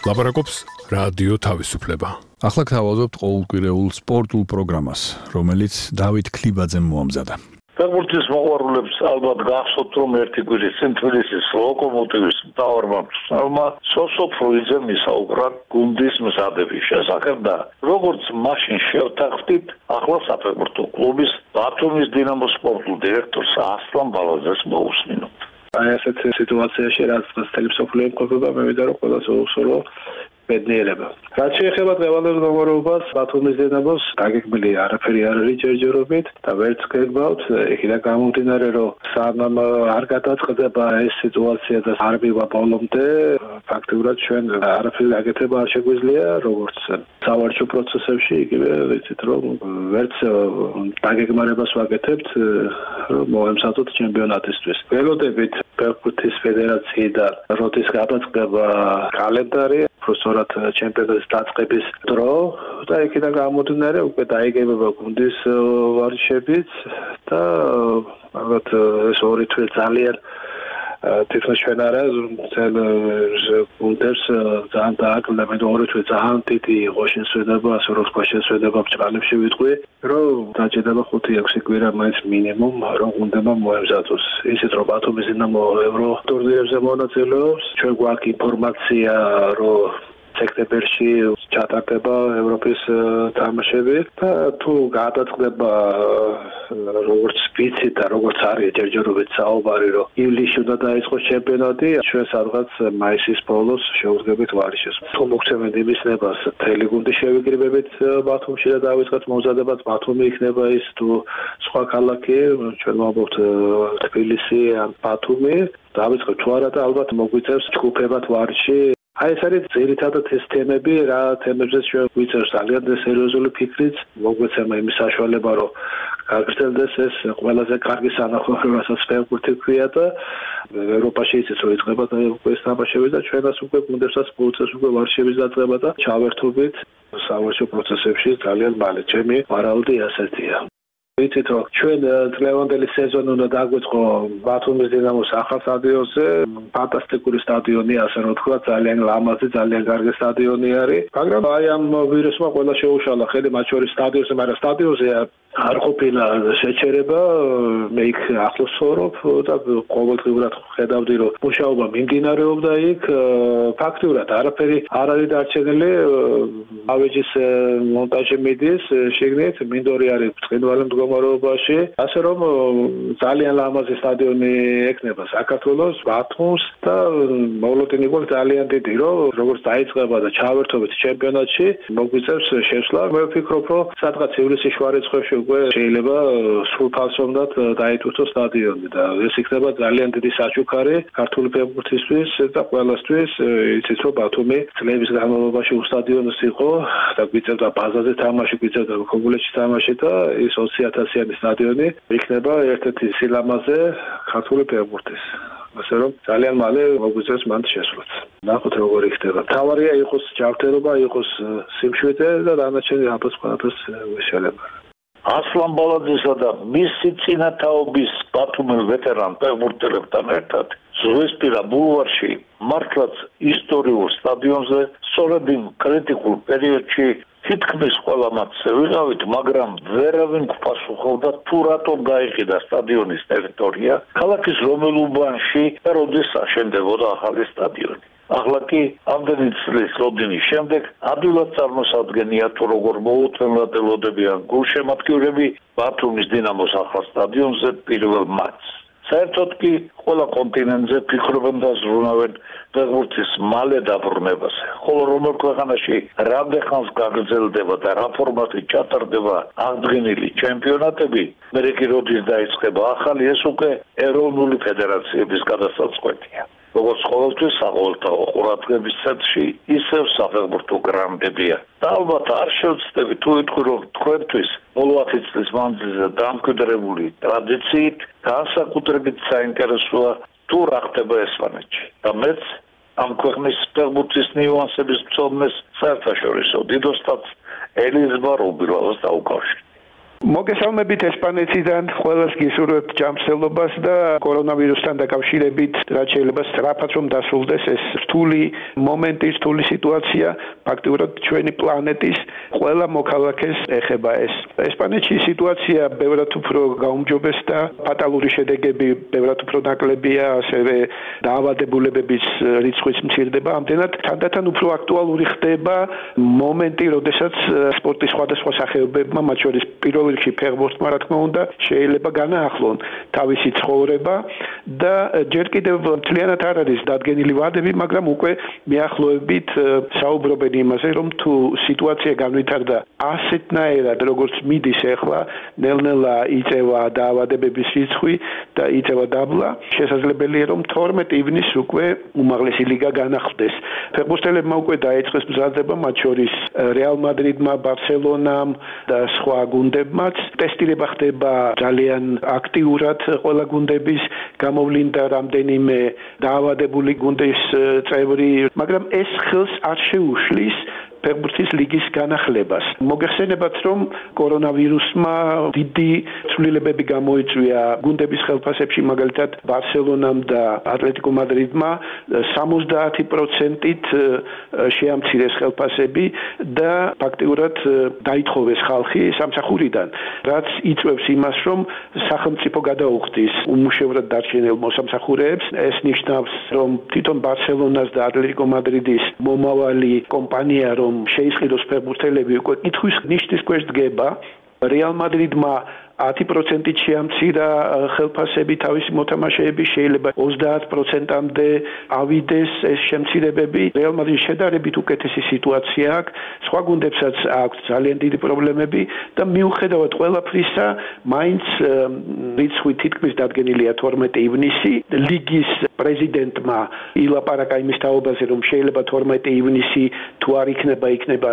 ლაპარაკობს რადიო თავისუფლება. ახლა გთავაზობთ ყოველკვირეულ სპორტულ პროგრამას, რომელიც დავით ქლიბაძემ მოამზადა. ფეხბურთის მოყვარულებს ალბათ გახსოვთ, რომ ერთი კვირის წინ თბილისის ლოკომოტივის მთავარმა მწვრთნელმა სოსო ფროიძემ ისაუბრა გუნდის მზადების შესახებ და როგორც მაშინ შევთანხმდით, ახლა საფეხბურთო კლუბის ბათუმის დინამოს სპორტულ დირექტორს ასლან ბალაძეს მოусმინოთ. აი ასეთ სიტუაციაში რაც წელი მსოფლიო იმყოფება, მე ვიდა რომ ყველას უხსოვრო ბედნიერება. რაც შეეხება დღევანდელ მდგომარეობას, ბათუმის დინამოს დაგეგმილი არაფერი არ არის ჯერჯერობით და ვერც გეგმავთ, იქიდან გამომდინარე, რომ სანამ არ გადაწყდება ეს სიტუაცია და არ მივა ბოლომდე, ფაქტიურად ჩვენ არაფერი გაკეთება არ შეგვიძლია, როგორც სავარჯიშო პროცესებში, იგივე ვიცით, რომ ვერც დაგეგმარებას ვაკეთებთ, რომ მოემზადოთ ჩემპიონატისთვის. ველოდებით ფეხბურთის ფედერაციიდან როდის გადაწყდება კალენდარი, სწორად ჩემპიონატის დაწყების დრო და იქიდან გამომდინარე უკვე დაიგებება გუნდის ვარჯიშებიც და ალბათ ეს ორი თვე ძალიან თითქოს ჩვენ არა გუნდებს ძალიან დააკლდა მე ორი თვე ძალიან დიდი იყო შესვენება, ასე რომ თქვა შესვენება ბჭყალებში ვიტყვი, რომ დაჭირდება 5-6 კვირა მაინც მინიმუმ რომ გუნდებმა მოემზადოს. ისიც რომ ბათუმის დინამო ევრო ტურნირებზე მონაწილეობს, ჩვენ გვაქვს ინფორმაცია, რომ სექტემბერში ჩატარდება ევროპის თამაშები და თუ გადაწყდება როგორც ვიცით და როგორც არის ჯერჯერობით საუბარი, რომ ივლისში უნდა დაიწყოს ჩემპიონატი, ჩვენ სადღაც მაისის ბოლოს შევუდგებით ვარჯიშებს. თუ მოგცემენ იმის ნებას, მთელი გუნდი შევიკრიბებით ბათუმში და დავიწყოთ მომზადებაც, ბათუმი იქნება ის თუ სხვა ქალაქი, ჩვენ ვამბობთ თბილისი ან ბათუმი, დავიწყოთ თუ არა და ალბათ მოგვიწევს ჯგუფებად ვარჯიში. აი ეს არის ძირითადად ეს თემები, რა თემებზეც ჩვენ გვიწევს ძალიან სერიოზული ფიქრიც, მოგვეცემა იმის საშუალება, რომ გაგრძელდეს ეს ყველაზე კარგი სანახაობი, რასაც ფეხბურთი ქვია და ევროპაში ისიც რომ იწყება და ეს თამაშები და ჩვენაც უკვე გუნდებსაც მოუწევს უკვე ვარჯიშების დაწყება და ჩავერთობით სავარჯიშო პროცესებში ძალიან მალე. ჩემი ვარაუდი ასეთია. ვიცით რომ ჩვენ დღევანდელი სეზონი უნდა დაგვიწყო ბათუმის დინამოს ახალ სტადიონზე, ფანტასტიკური სტადიონი, ასე რომ თქვა, ძალიან ლამაზი, ძალიან კარგი სტადიონი არის. მაგრამ აი ამ ვირუსმა ყველა შეუშალა ხელი მათ შორის სტადიონზე, მაგრამ სტადიონზე არ ყოფილა შეჩერება, მე იქ ახლოს ვსვორობ და ყოველდღიურად ხედავდი, რომ მუშაობა მიმდინარეობდა იქ, ფაქტიურად არაფერი არ არის დარჩენილი, ავეჯის მონტაჟი მიდის, შეგნით მინდორი არის ბრწყინვალე მდგომარეობაში, ასე რომ ძალიან ლამაზი სტადიონი ექნება საქართველოს, ბათუმს და მოვლენილი გვაქვს ძალიან დიდი, რომ როგორც დაიწყება და ჩავერთობთ ჩემპიონატში, მოგვიწევს შესვლა. მე ვფიქრობ, რომ სადღაც ივლისის შუა რიცხვებში უკვე შეიძლება სრულფასოვნად დაიტვირთოს სტადიონი და ეს იქნება ძალიან დიდი საჩუქარი ქართული ფეხბურთისთვის და ყველასთვის. იცით რომ ბათუმი წლების განმავლობაში უსტადიონოს იყო და გვიწევდა ბაზაზე თამაში, გვიწევდა ქობულეთში თამაში და ის 20,000-იანი სტადიონი იქნება ერთ-ერთი სილამაზე ქართული ფეხბურთის. ასე რომ ძალიან მალე მოგვიწევს მან შესვლაც. ნახოთ როგორი ხდება. თავარია იყოს ჯანმრთელობა, იყოს სიმშვიდე და დანარჩენი აბას ყველაფერს ვეშალება. ასლან ბალაძესა და მისი წინათაობის ბათუმელ ვეტერან ფეხბურთელებთან ერთად ზღვისპირა ბულვარში მართლაც ისტორიულ სტადიონზე სწორედ იმ კრიტიკულ პერიოდში თითქმის ყველა მატჩზე ვიყავით, მაგრამ ვერავინ გვპასუხობდა თუ რატომ გაიყიდა სტადიონის ტერიტორია ქალაქის რომელ უბანში და როდის აშენდებოდა ახალი სტადიონი. ახლა კი ამდენი წლის როდინის შემდეგ ადვილად წარმოსადგენია თუ როგორ მოუთმენლად ელოდებიან გულშემატკივრები ბათუმის დინამოს ახალ სტადიონზე პირველ მატჩს. საერთოდ კი ყველა კონტინენტზე ფიქრობენ და ზრუნავენ ფეხბურთის მალე დაბრუნებაზე. ხოლო რომელ ქვეყანაში რამდენ ხანს გაგრძელდება და რა ფორმატით ჩატარდება აღდგენილი ჩემპიონატები, მერე კი როდის დაიწყება ახალი, ეს უკვე ეროვნული ფედერაციების გადასაწყვეტია. როგორც ყოველთვის საყოველთაო ყურადღების ცენტრში ისევ საფეხბურთო გრანდებია. და ალბათ არ შევცდები თუ ვიტყვი, რომ თქვენთვის ბოლო 10 წლის მანძილზე დამკვიდრებული ტრადიციით განსაკუთრებით საინტერესოა თუ რა ხდება ესპანეთში. და მეც ამ ქვეყნის ფეხბურთის ნიუანსების მცოდნეს საერთაშორისო დიდოსტატს ელიზბარ უბილავას დაუკავშირდი. მოგესალმებით ესპანეთიდან ყველას გისურვებთ ჯანმრთელობას და კორონავირუსთან დაკავშირებით რაც შეიძლება სწრაფად რომ დასრულდეს ეს რთული მომენტი, რთული სიტუაცია ფაქტობრივად ჩვენი პლანეტის ყველა მოქალაქეს ეხება ეს. ესპანეთში სიტუაცია ბევრად უფრო გაუმჯობესდა, ფატალური შედეგები ბევრად უფრო ნაკლებია, ასევე დაავადებულებების რიცხვიც მცირდება, ამდენად თანდათან უფრო აქტუალური ხდება მომენტი, როდესაც სპორტის სხვადასხვა სახეობებმა, მათ შორის პირველ რიგში ფეხბურთმა, რა თქმა უნდა, შეიძლება განაახლონ თავისი ცხოვრება და ჯერ კიდევ მთლიანად არ არის დადგენილი ვადები, მაგრამ უკვე მიახლოებით საუბრობენ იმაზე, რომ თუ სიტუაცია განვითარდა ასეთნაირად, როგორც მიდის ახლა, ნელ-ნელა იწევა დაავადებების რიცხვი და იწევა დაბლა, შესაძლებელია რომ 12 ივნისს უკვე უმაღლესი ლიგა განახლდეს. ფეხბურთელებმა უკვე დაიწყეს მზადება, მათ შორის რეალ მადრიდმა, ბარსელონამ და სხვა გუნდებმაც. ტესტირება ხდება ძალიან აქტიურად ყველა გუნდების, გამოვლინდა რამდენიმე დაავადებული გუნდის წევრი, მაგრამ ეს ხელს არ შეუშლის ფეხბურთის ლიგის განახლებას. მოგეხსენებათ, რომ კორონავირუსმა დიდი ცვლილებები გამოიწვია გუნდების ხელფასებში, მაგალითად ბარსელონამ და ატლეტიკო მადრიდმა 70%-ით შეამცირეს ხელფასები და ფაქტიურად დაითხოვეს ხალხი სამსახურიდან, რაც იწვევს იმას, რომ სახელმწიფო გადაუხდის უმუშევრად დარჩენილ მოსამსახურეებს. ეს ნიშნავს, რომ თვითონ ბარსელონას და ატლეტიკო მადრიდის მომავალი კომპანია, რომ შეისყიდოს ფეხბურთელები უკვე კითხვის ნიშნის ქვეშ დგება. რეალ მადრიდმა 10%-ით შეამცირა ხელფასები თავისი მოთამაშეების, შეიძლება 30%-მდე ავიდეს ეს შემცირებები. რეალ მადრიდის შედარებით უკეთესი სიტუაცია აქვს, სხვა გუნდებსაც აქვს ძალიან დიდი პრობლემები და მიუხედავად ყველაფრისა, მაინც რიცხვი თითქმის დადგენილია 12 ივნისი. ლიგის პრეზიდენტმა ილაპარაკა იმის თაობაზე, რომ შეიძლება 12 ივნისი თუ არ იქნება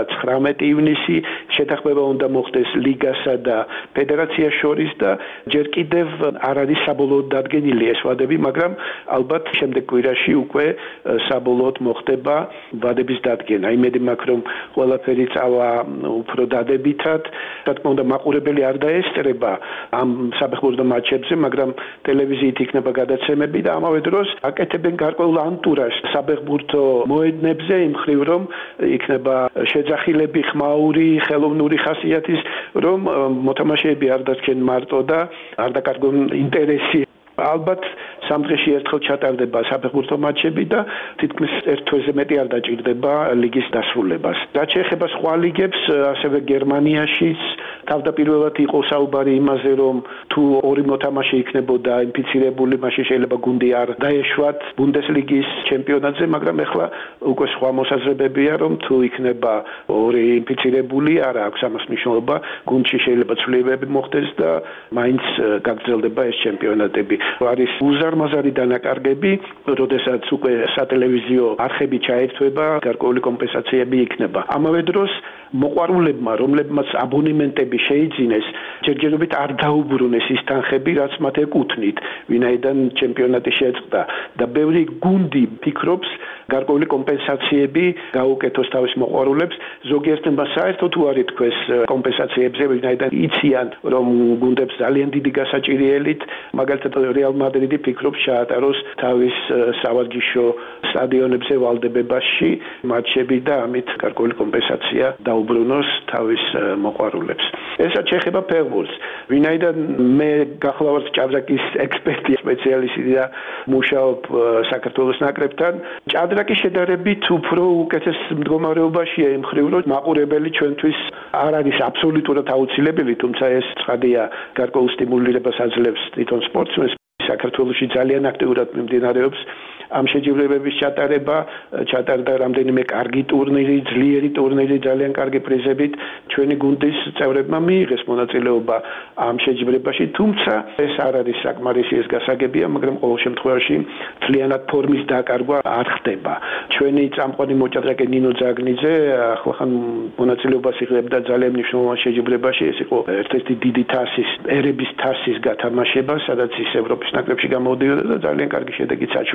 19 ივნისი, შეთანხმება უნდა მოხდეს ლიგასა და ფედერაციას შორის და ჯერ კიდევ არ არის საბოლოოდ დადგენილი ეს ვადები, მაგრამ ალბათ შემდეგ კვირაში უკვე საბოლოოდ მოხდება ვადების დადგენა. იმედი მაქვს, რომ ყველაფერი წავა უფრო დადებითად. რა თქმა უნდა, მაყურებელი არ დაესწრება ამ საფეხბურთო მატჩებზე, მაგრამ ტელევიზიით იქნება გადაცემები და ამავე დროს აკეთებენ გარკვეულ ანტურაჟს საფეხბურთო მოედნებზე, იმ მხრივ, რომ იქნება შეძახილები, ხმაური, ხელოვნური ხასიათის, რომ მოთამაშეები არ დარჩენ მარტო და არ დაკარგონ ინტერესი. ალბათ სამ დღეში ერთხელ ჩატარდება საფეხბურთო მატჩები და თითქმის ერთ თვეზე მეტი არ დაჭირდება ლიგის დასრულებას. რაც შეეხება სხვა ლიგებს, ასევე გერმანიაშიც თავდაპირველად იყო საუბარი იმაზე, რომ თუ ორი მოთამაშე იქნებოდა ინფიცირებული, მაშინ შეიძლება გუნდი არ დაეშვათ ბუნდესლიგის ჩემპიონატზე, მაგრამ ეხლა უკვე სხვა მოსაზრებებია, რომ თუ იქნება ორი ინფიცირებული, არ აქვს ამას მნიშვნელობა, გუნდში შეიძლება ცვლილებები მოხდეს და მაინც გაგრძელდება ეს ჩემპიონატები. არის უზარმაზარი დანაკარგები, როდესაც უკვე სატელევიზიო არხები ჩაერთვება, გარკვეული კომპენსაციები იქნება. ამავე დროს მოყვარულებმა, რომლებმაც აბონემენტები შეიძინეს, ჯერჯერობით არ დაუბრუნეს ის თანხები, რაც მათ ეკუთვნით, ვინაიდან ჩემპიონატი შეწყდა და ბევრი გუნდი ფიქრობს გარკვეული კომპენსაციები გაუკეთოს თავის მოყვარულებს, ზოგიერთმა საერთოდ თუ არ ითქვეს კომპენსაციებზე, ვინაიდან იციან, რომ გუნდებს ძალიან დიდი გასაჭირიელით, მაგალითად რეალ მადრიდი ფიქრობს ჩაატაროს თავის სავარჯიშო სტადიონებზე ვალდებებაში მატჩები და ამით გარკვეული კომპენსაცია დაუბრუნოს თავის მოყვარულებს. ესაც შეეხება ფეხბურთს, ვინაიდან მე გახლავართ ჭადრაკის ექსპერტი, სპეციალისტი და მუშაობ საქართველოს ნაკრებთან. ჭადრაკი შედარებით უფრო უკეთეს მდგომარეობაშია იმ მხრივ, რომ მაყურებელი ჩვენთვის არ არის აბსოლუტურად აუცილებელი, თუმცა ეს ცხადია გარკვეულ სტიმულირებას აძლევს თვითონ სპორტსმენს. საქართველოში ძალიან აქტიურად მიმდინარეობს ამ შეჯიბრებების ჩატარება, ჩატარდა რამდენიმე კარგი ტურნირი, ძლიერი ტურნირი, ძალიან კარგი პრიზებით ჩვენი გუნდის წევრებმა მიიღეს მონაწილეობა ამ შეჯიბრებაში, თუმცა ეს არ არის საკმარისი, ეს გასაგებია, მაგრამ ყოველ შემთხვევაში მთლიანად ფორმის დაკარგვა არ ხდება. ჩვენი წამყვანი მოჭადრაკე ნინო ძაგნიძე ახლახან მონაწილეობას იღებდა ძალიან მნიშვნელოვან შეჯიბრებაში, ეს იყო ერთ-ერთი დიდი თასის, ერების თასის გათამაშება, სადაც ის ევროპის ნაკრებში გამოდიოდა და ძალიან კარგი შედეგიც აჩვენა.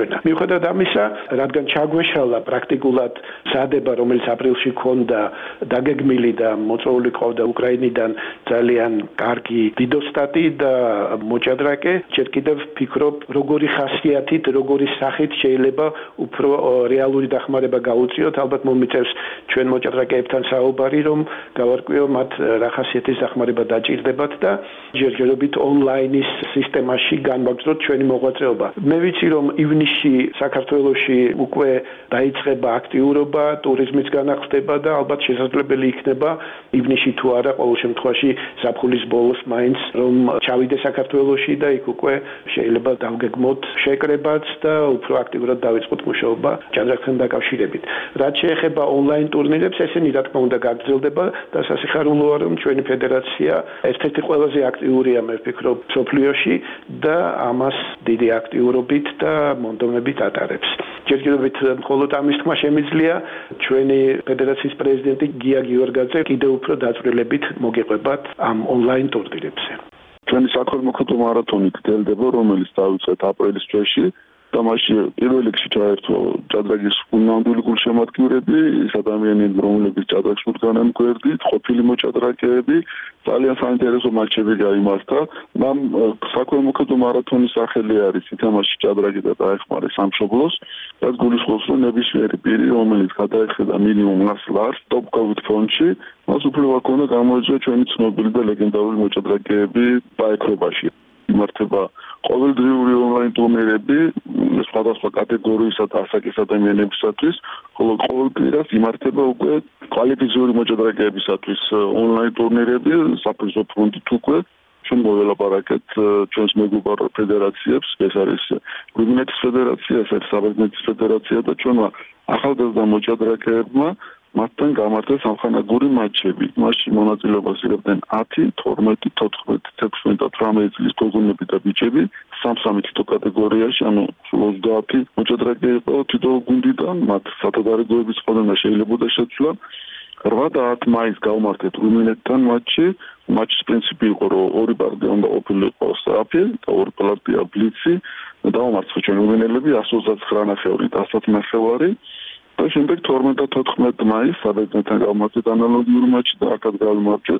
მიუხედავად ამისა, რადგან ჩაგვეშალა პრაქტიკულად სადება, რომელიც აპრილში ქონდა დაგეგმილი და მოწვეული ყავდა უკრაინიდან ძალიან კარგი დიდოსტატი და მოჭადრაკე, ჯერ კიდევ ვფიქრობ, როგორი ხასიათით, როგორი სახით შეიძლება უფრო რეალური დახმარება გაუწიოთ. ალბათ მომიწევს ჩვენ მოჭადრაკეებთან საუბარი, რომ გავარკვიო მათ რა ხასიათის დახმარება დაჭირდებათ და ჯერჯერობით ონლაინის სისტემაში განვაგრძელოთ ჩვენი მოღვაწეობა. მე ვიცი, რომ ივნისში საქართველოში უკვე დაიწყება აქტიურობა, ტურიზმის განახლდება და ალბათ შესაძლებელი იქნება ივნისში თუ არა, ყოველ შემთხვევაში ზაფხულის ბოლოს მაინც რომ ჩავიდე საქართველოში და იქ უკვე შეიძლება დავგეგმოთ შეკრებაც და უფრო აქტიურად დავიწყოთ მუშაობა ჭადრაკთან დაკავშირებით. რაც შეეხება ონლაინ ტურნირებს, ესენი რა თქმა უნდა გაგრძელდება და სასიხარულოა, რომ ჩვენი ფედერაცია ერთ-ერთი ყველაზე აქტიურია, მე ვფიქრობ, მსოფლიოში და ამას დიდი აქტიურობით და მონდომებით ატარებს. ჯერჯერობით მხოლოდ ამის თქმა შემიძლია ჩვენი ფედერაციის პრეზიდენტი გია გიორგაძე კიდევ უფრო დაწვრილებით მოგიყვებათ ამ ონლაინ ტურნირებზე. ჩვენი საქველმოქმედო მარათონი გრძელდება, რომელიც დაიწყეთ აპრილის თვეში. და მასში პირველ რიგში ჩაერთო ჭადრაკის უნამდვილი გულშემატკივრები, ის ადამიანები, რომლებიც ჭადრაკს უდგანან გვერდით, ყოფილი მოჭადრაკეები, ძალიან საინტერესო მატჩები გაიმართა. მან საქველმოქმედო მარათონის სახელი არის ითამაში ჭადრაკი და დაეხმარა სამშობლოს, რაც გულისხმობს, რომ ნებისმიერი პირი, რომელიც გადაეხედა მინიმუმ 100 ლარს ტოპ-კოვიდ ფონდში, მას უფლება ჰქონდა გამოეძღვა ჩვენი ცნობილი და ლეგენდარული მოჭადრაკეები ბაიქრობაში. იმართება ყოველდღიური ონლაინ ტურნირები სხვადასხვა კატეგორიისა და ასაკის ადამიანებისათვის, ხოლო ყოველ კვირას იმართება უკვე კვალიფიციური მოჭადრაკეებისათვის ონლაინ ტურნირები საფეხბურთო ფრონტით უკვე. ჩვენ მოველაპარაკეთ ჩვენს მეგობარ ფედერაციებს, ეს არის რუმინეთის ფედერაცია, ეს არის საბერძნეთის ფედერაცია და ჩვენმა ახალგაზრდა მოჭადრაკეებმა მათთან გამართეს სამხანაგური მატჩები. მასში მონაწილეობას იღებდნენ 10, 12, 14, 16 და 18 წლის გოგონები და ბიჭები, 3 თითო კატეგორიაში, ანუ 30 მოჭადრაკე იყო თითო გუნდიდან, მათ სათადარიგოების ყოლა შეიძლებოდა შეცვლა. 8 და 10 მაისს გავმართეთ რუმინეთთან მატჩი. მატჩის პრინციპი იყო, რომ ორი პარტია უნდა ყოფილიყო სწრაფი და ორი პარტია ბლიცი. დავამარცხეთ ჩვენ რუმინელები 129 და 109. და შემდეგ 12 და 14 მაისს საბერძნეთთან გავმართეთ ანალოგიური მატჩი და აქაც გავიმარჯვეთ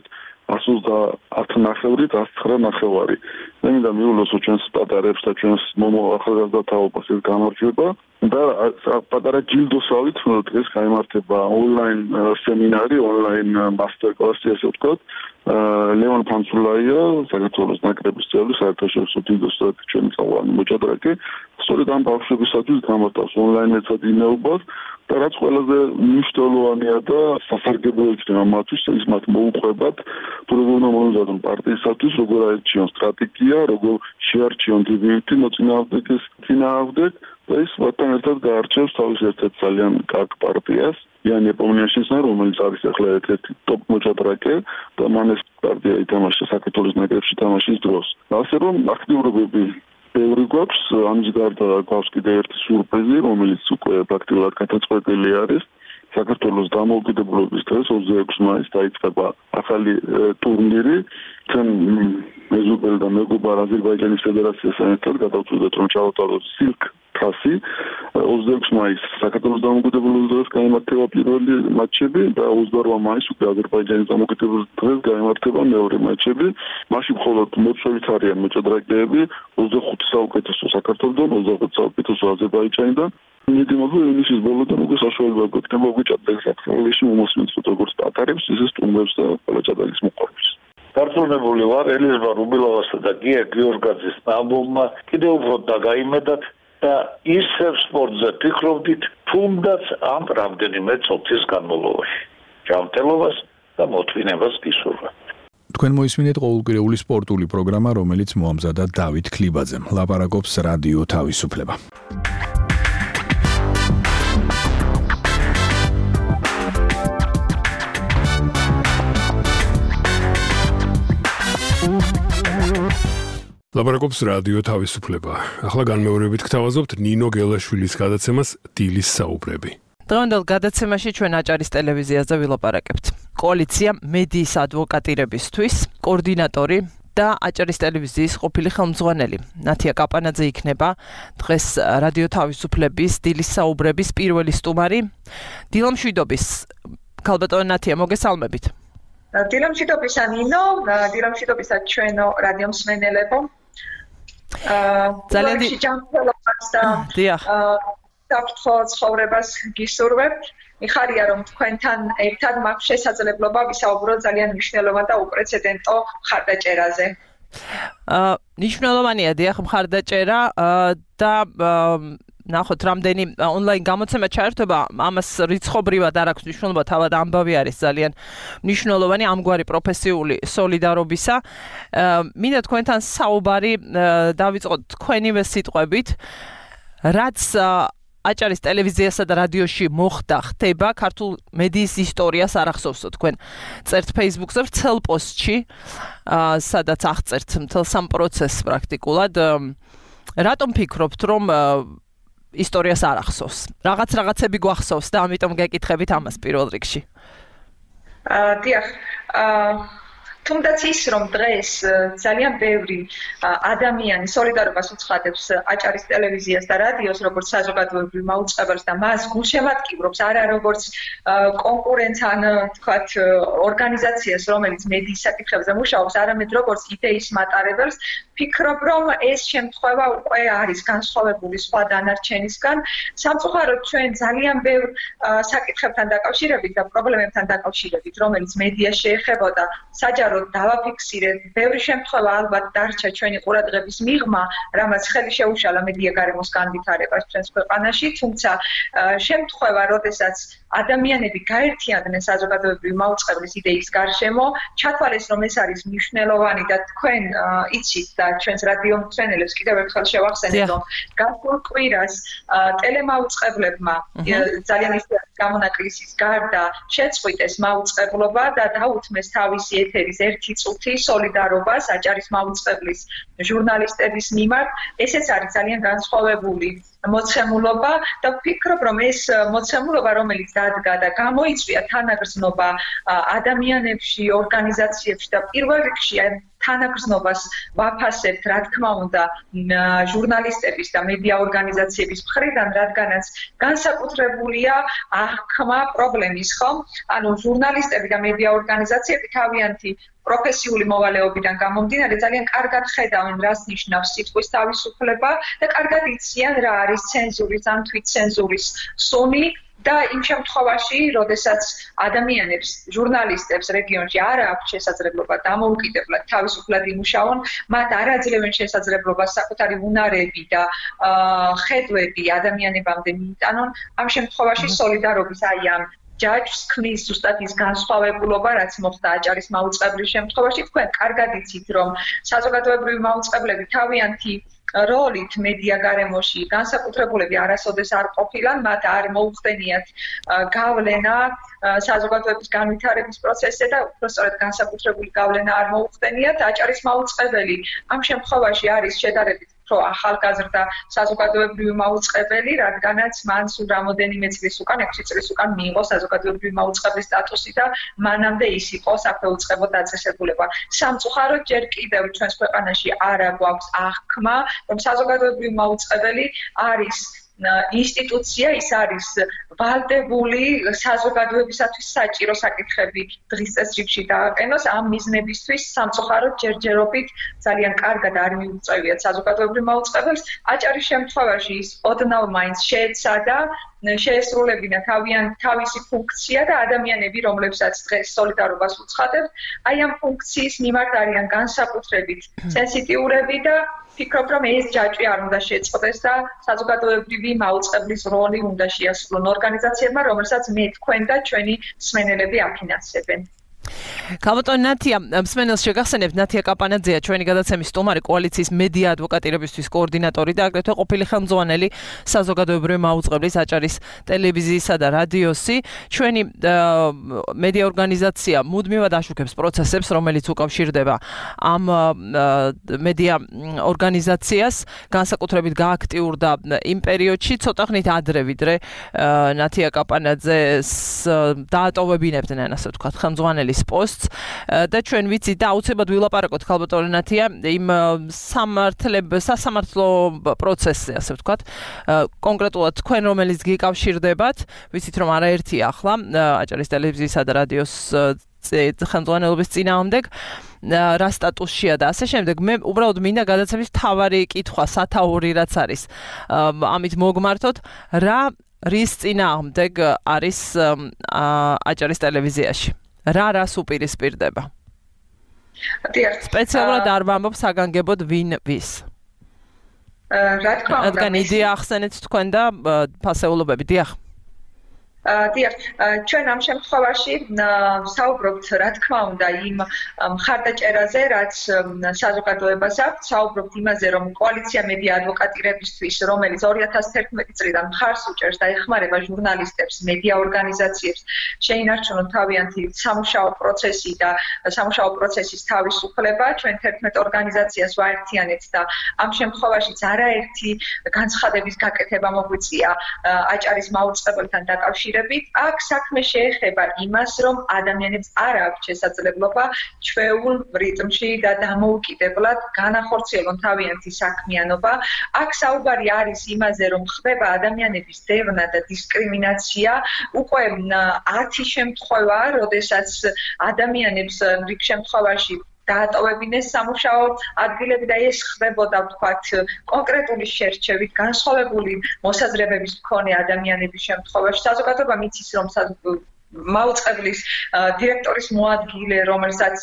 110 და 109. მე მინდა მიულოცო ჩვენს პატარებს და ჩვენს ახალგაზრდა თაობას ეს გამარჯვება და პატარა ჯილდოსავით დღეს გამართება ონლაინ სემინარი, ონლაინ მასტერკლასი, ასე ვთქვათ. ლევან ფანცულაია, საქართველოს ნაკრების წევრი, საერთაშორისო დიდოსტატი ჩვენი წამყვანი მოჭადრაკე, სწორედ ამ ბავშვებისათვის გამართავს ონლაინ მეცადინეობას და რაც ყველაზე მნიშვნელოვანია და სასარგებლო იქნება მათთვის, ის მათ მოუყვებათ, თუ როგორ უნდა მომზადონ პარტიისათვის, როგორ აერჩიონ სტრატეგია, როგორ შეარჩიონ დებიუტი მოწინააღმდეგეს წინააღმდეგ და ის მათთან ერთად გაარჩევს თავის ერთ-ერთ ძალიან კარგ პარტიას. იანი ეპომნიაშვილმა, რომელიც არის ახლა ერთ-ერთი ტოპ მოჭადრაკე და მან ეს პარტია ითამაშა საქართველოს ნაკრებში თამაშის დროს. ასე რომ აქტიურობები ბევრი გვაქვს, ამის გარდა გვაქვს კიდევ ერთი სიურპრიზი, რომელიც უკვე პრაქტიკულად გადაწყვეტილი არის. საქართველოს დამოუკიდებლობის დღეს 26 მაისს დაიწყება ახალი ტურნირი. ჩვენ მეზობელ და მეგობარ აზერბაიჯანის ფედერაციასთან ერთად გადავწყვეტეთ, რომ ჩავატაროთ სილკ თასი. 26 მაისს საქართველოს დამოუკიდებლობის დღეს გაიმართება პირველი მატჩები და 28 მაისს უკვე აზერბაიჯანის დამოუკიდებლობის დღეს გაიმართება მეორე მატჩები. მაშინ მხოლოდ მოწვევით არიან მოჭადრაკეები 25 საუკეთესო საქართველოსდან, 25 საუკეთესო აზერბაიჯანიდან. მიდიმოდი ივნისის ბოლოდან უკვე საშუალება გვექნება უკვე ჭადრაკის აქტიურობაში მომასვენოთ როგორც პატარებს, ისე სტუმრებს და ყველა ჭადრაკის მოყვარულს. დარწმუნებული ვარ, ელიზბარ რუბილოვასა და გია გიორგაძის ალბომმა კიდევ უფრო დაგაიმედათ და ისევ სპორტზე ფიქრობდით თუნდაც ამ რამდენიმე წუთის განმავლობაში. ჯანმრთელობას და მოთმინებას გისურვებთ. თქვენ მოისმინეთ ყოველკვირეული სპორტული პროგრამა, რომელიც მოამზადა დავით ქლიბაძემ. ლაპარაკობს რადიო თავისუფლება. ლაპარაკობს რადიო თავისუფლება. ახლა განმეორებით გთავაზობთ ნინო გელაშვილის გადაცემას დილის საუბრები. დღევანდელ გადაცემაში ჩვენ აჭარის ტელევიზიაზე ვილაპარაკებთ. კოალიცია მედიის ადვოკატირებისთვის, კოორდინატორი და აჭარის ტელევიზიის ყოფილი ხელმძღვანელი. ნათია კაპანაძე იქნება დღეს რადიო თავისუფლების დილის საუბრების პირველი სტუმარი. დილამშვიდობის ქალბატონო ნათია, მოგესალმებით. დილამშვიდობის ანინო, დილამშვიდობის ჩვენო რადიო მსმენელებო. ძალიან ჯანმრთელობას და საფრთხო ცხოვრებას გისურვებთ. მიხარია რომ თქვენთან ერთად მაქვს შესაძლებლობა ვისაუბროთ ძალიან მნიშვნელოვან და უპრეცედენტო მხარდაჭერაზე. მნიშვნელოვანია დიახ მხარდაჭერა და ნახოთ რამდენი ონლაინ გამოცემა ჩაერთვება ამას რიცხობრივად არ აქვს მნიშვნელობა თავად ამბავი არის ძალიან მნიშვნელოვანი ამგვარი პროფესიული სოლიდარობისა. მინდა თქვენთან საუბარი დავიწყოთ თქვენივე სიტყვებით რაც აჭარის ტელევიზიასა და რადიოში მოხდა ხდება ქართულ მედიის ისტორიას არ ახსოვსო თქვენ წერთ Facebook-ზე ვრცელ პოსტში სადაც აღწერთ მთელ სამ პროცესს პრაქტიკულად რატომ ფიქრობთ რომ ისტორიას არ ახსოვს რაღაცები გვახსოვს და ამიტომ გეკითხებით ამას პირველ რიგში დიახ თუმდაც ის რომ დღეს ძალიან ბევრი ადამიანი სოლიდარობას უცხადებს აჭარის ტელევიზიას და რადიოს როგორც საზოგადოებრივ მაუწყებელს და მას გულშემატკივრობს არა როგორც კონკურენტს ან თქვათ ორგანიზაციას რომელიც მედიის საკითხებზე მუშაობს არამედ როგორც იდეის მატარებელს ფიქრობ რომ ეს შემთხვევა უკვე არის განსხვავებული სხვა დანარჩენისგან სამწუხაროდ ჩვენ ძალიან ბევრ საკითხებთან დაკავშირებით და პრობლემებთან დაკავშირებით რომელიც მედიას შეეხებოდა საჯარო დავაფიქსირეთ, ბევრი შემთხვევა ალბათ დარჩა ჩვენი ყურადღების მიღმა, რამაც ხელი შეუშალა მედია გარემოს განვითარებას ჩვენს ქვეყანაში, თუმცა შემთხვევა, როდესაც ადამიანები გაერთიანდნენ საზოგადოებრივ მაუწყებლის იდეის გარშემო, ჩათვალეს რომ ეს არის მნიშვნელოვანი და თქვენ იცით და ჩვენს რადიო მსმენელებს კიდევ ერთხელ შევახსენებ რომ გასულ კვირას ტელემაუწყებლებმა ძალიან ისეთი გამონაკლისის გარდა შეწყვიტეს მაუწყებლობა და დაუთმეს თავისი ეთერის ერთი წუთი სოლიდარობას აჭარის მაუწყებლის ჟურნალისტების მიმართ. ესეც არის ძალიან განსხვავებული მოცემულობა და ვფიქრობ რომ ეს მოცემულობა რომელიც დადგა და გამოიწვია თანაგრძნობა ადამიანებში, ორგანიზაციებში და პირველ რიგში თანაგრძნობას ვაფასებთ რა თქმა უნდა ჟურნალისტების და მედია ორგანიზაციების მხრიდან რადგანაც განსაკუთრებულია აღქმა პრობლემის ხომ ანუ ჟურნალისტები და მედია ორგანიზაციები თავიანთი პროფესიული მოვალეობიდან გამომდინარე ძალიან კარგად ხედავენ რას ნიშნავს სიტყვის თავისუფლება და კარგად იციან რა არის ცენზურის ან თვითცენზურის სუნი და იმ შემთხვევაში, როდესაც ადამიანებს, ჟურნალისტებს რეგიონში არ აქვს შესაძლებლობა დამოუკიდებლად თავისუფლად იმუშაონ, მათ არ აძლევენ შესაძლებლობას საკუთარი უნარები და ხედვები ადამიანებამდე მიიტანონ, ამ შემთხვევაში სოლიდარობის აი ამ ჯაჭვს ქმნის ზუსტად ის განსხვავებულობა, რაც მოხდა აჭარის მაუწყებლის შემთხვევაში, თქვენ კარგად იცით, რომ საზოგადოებრივი მაუწყებლები თავიანთი როლით მედია გარემოში განსაკუთრებულები არასოდეს არ ყოფილან, მათ არ მოუხდენიათ გავლენა საზოგადოების განვითარების პროცესზე და უბრალოდ განსაკუთრებული გავლენა არ მოუხდენიათ. აჭარის მაუწყებელი ამ შემთხვევაში არის შედარებით უფრო ახალგაზრდა საზოგადოებრივი მაუწყებელი, რადგანაც მან სულ რამოდენიმე წლის უკან, 6 წლის უკან მიიღო საზოგადოებრივი მაუწყებლის სტატუსი და მანამდე ის იყო საფეუწყებო დაწესებულება. სამწუხაროდ ჯერ კიდევ ჩვენს ქვეყანაში არ გვაქვს აღქმა, რომ საზოგადოებრივი მაუწყებელი არის ინსტიტუცია, ის არის ვალდებული საზოგადოებისათვის საჭირო საკითხები დღის წესრიგში დააყენოს. ამ მიზნებისთვის სამწუხაროდ ჯერჯერობით ძალიან კარგად არ მიუწევიათ საზოგადოებრივ მაუწყებელს. აჭარის შემთხვევაში ის ოდნავ მაინც შეეცადა შეესრულებინა თავისი ფუნქცია და ადამიანები, რომლებსაც დღეს სოლიდარობას უცხადებთ, აი ამ ფუნქციის მიმართ არიან განსაკუთრებით სენსიტიურები და ფიქრობ, რომ ეს ჯაჭვი არ უნდა შეწყდეს და საზოგადოებრივი მაუწყებლის როლი უნდა შეასრულონ ორგანიზაციებმა, რომელსაც მე თქვენ და ჩვენი მსმენელები აფინანსებენ. ქალბატონო ნათია, მსმენელს შეგახსენებთ, ნათია კაპანაძეა ჩვენი გადაცემის სტუმარი, კოალიციის მედია ადვოკატირებისთვის კოორდინატორი და აგრეთვე ყოფილი ხელმძღვანელი საზოგადოებრივი მაუწყებლის აჭარის ტელევიზიისა და რადიოსი. ჩვენი მედია ორგანიზაცია მუდმივად აშუქებს პროცესებს, რომელიც უკავშირდება ამ მედია ორგანიზაციას, განსაკუთრებით გააქტიურდა იმ პერიოდში, ცოტა ხნით ადრე ვიდრე ნათია კაპანაძეს დაატოვებინებდნენ, ასე ვთქვათ, ხელმძღვანელი მმართველების პოსტს და ჩვენ ვიცით და აუცილებლად ვილაპარაკოთ ხალბატონ რენათია იმ სასამართლო პროცესზე, ასე ვთქვათ. კონკრეტულად თქვენ რომელიც გიკავშირდებათ, ვიცით რომ არაერთი ახლა აჭარის ტელევიზიისა და რადიოს ხელმძღვანელობის წინააღმდეგ რა სტატუსშია და ასე შემდეგ. მე უბრალოდ მინდა გადაცემის მთავარი კითხვა, სათაური რაც არის. ამით მოგმართოთ, რის წინააღმდეგ არის აჭარის ტელევიზიაში? რას უპირისპირდება? სპეციალურად არ ვამბობ საგანგებოდ ვინ ვის. რა თქმა უნდა, რადგან იდეა ახსენეთ თქვენ და ფასეულობები, დიახ. დიახ, ჩვენ ამ შემთხვევაში საუბრობთ, რა თქმა უნდა, იმ მხარდაჭერაზე, რაც საზოგადოებას აქვს, საუბრობთ იმაზე, რომ კოალიცია მედია ადვოკატირებისთვის, რომელიც 2011 წლიდან მხარს უჭერს და ეხმარება ჟურნალისტებს, მედია ორგანიზაციებს, შეინარჩუნონ თავიანთი სამუშაო პროცესი და სამუშაო პროცესის თავისუფლება, ჩვენ 11 ორგანიზაციას ვაერთიანეთ და ამ შემთხვევაშიც არაერთი განცხადების გაკეთება მოგვიწია აჭარის მაუწყებელთან დაკავშირებით. აქ საქმე შეეხება იმას, რომ ადამიანებს არ აქვს შესაძლებლობა ჩვეულ რიტმში და დამოუკიდებლად განახორციელონ თავიანთი საქმიანობა. აქ საუბარი არის იმაზე, რომ ხდება ადამიანების დევნა და დისკრიმინაცია. უკვე 10 შემთხვევაა, როდესაც ადამიანებს რიგ შემთხვევაში დაატოვებინეს სამუშაო ადგილები და ეს ხდებოდა ვთქვათ კონკრეტული შერჩევით განსხვავებული მოსაზრებების მქონე ადამიანების შემთხვევაში. საზოგადოება მიცის რომ მაუწყებლის დირექტორის მოადგილე, რომელსაც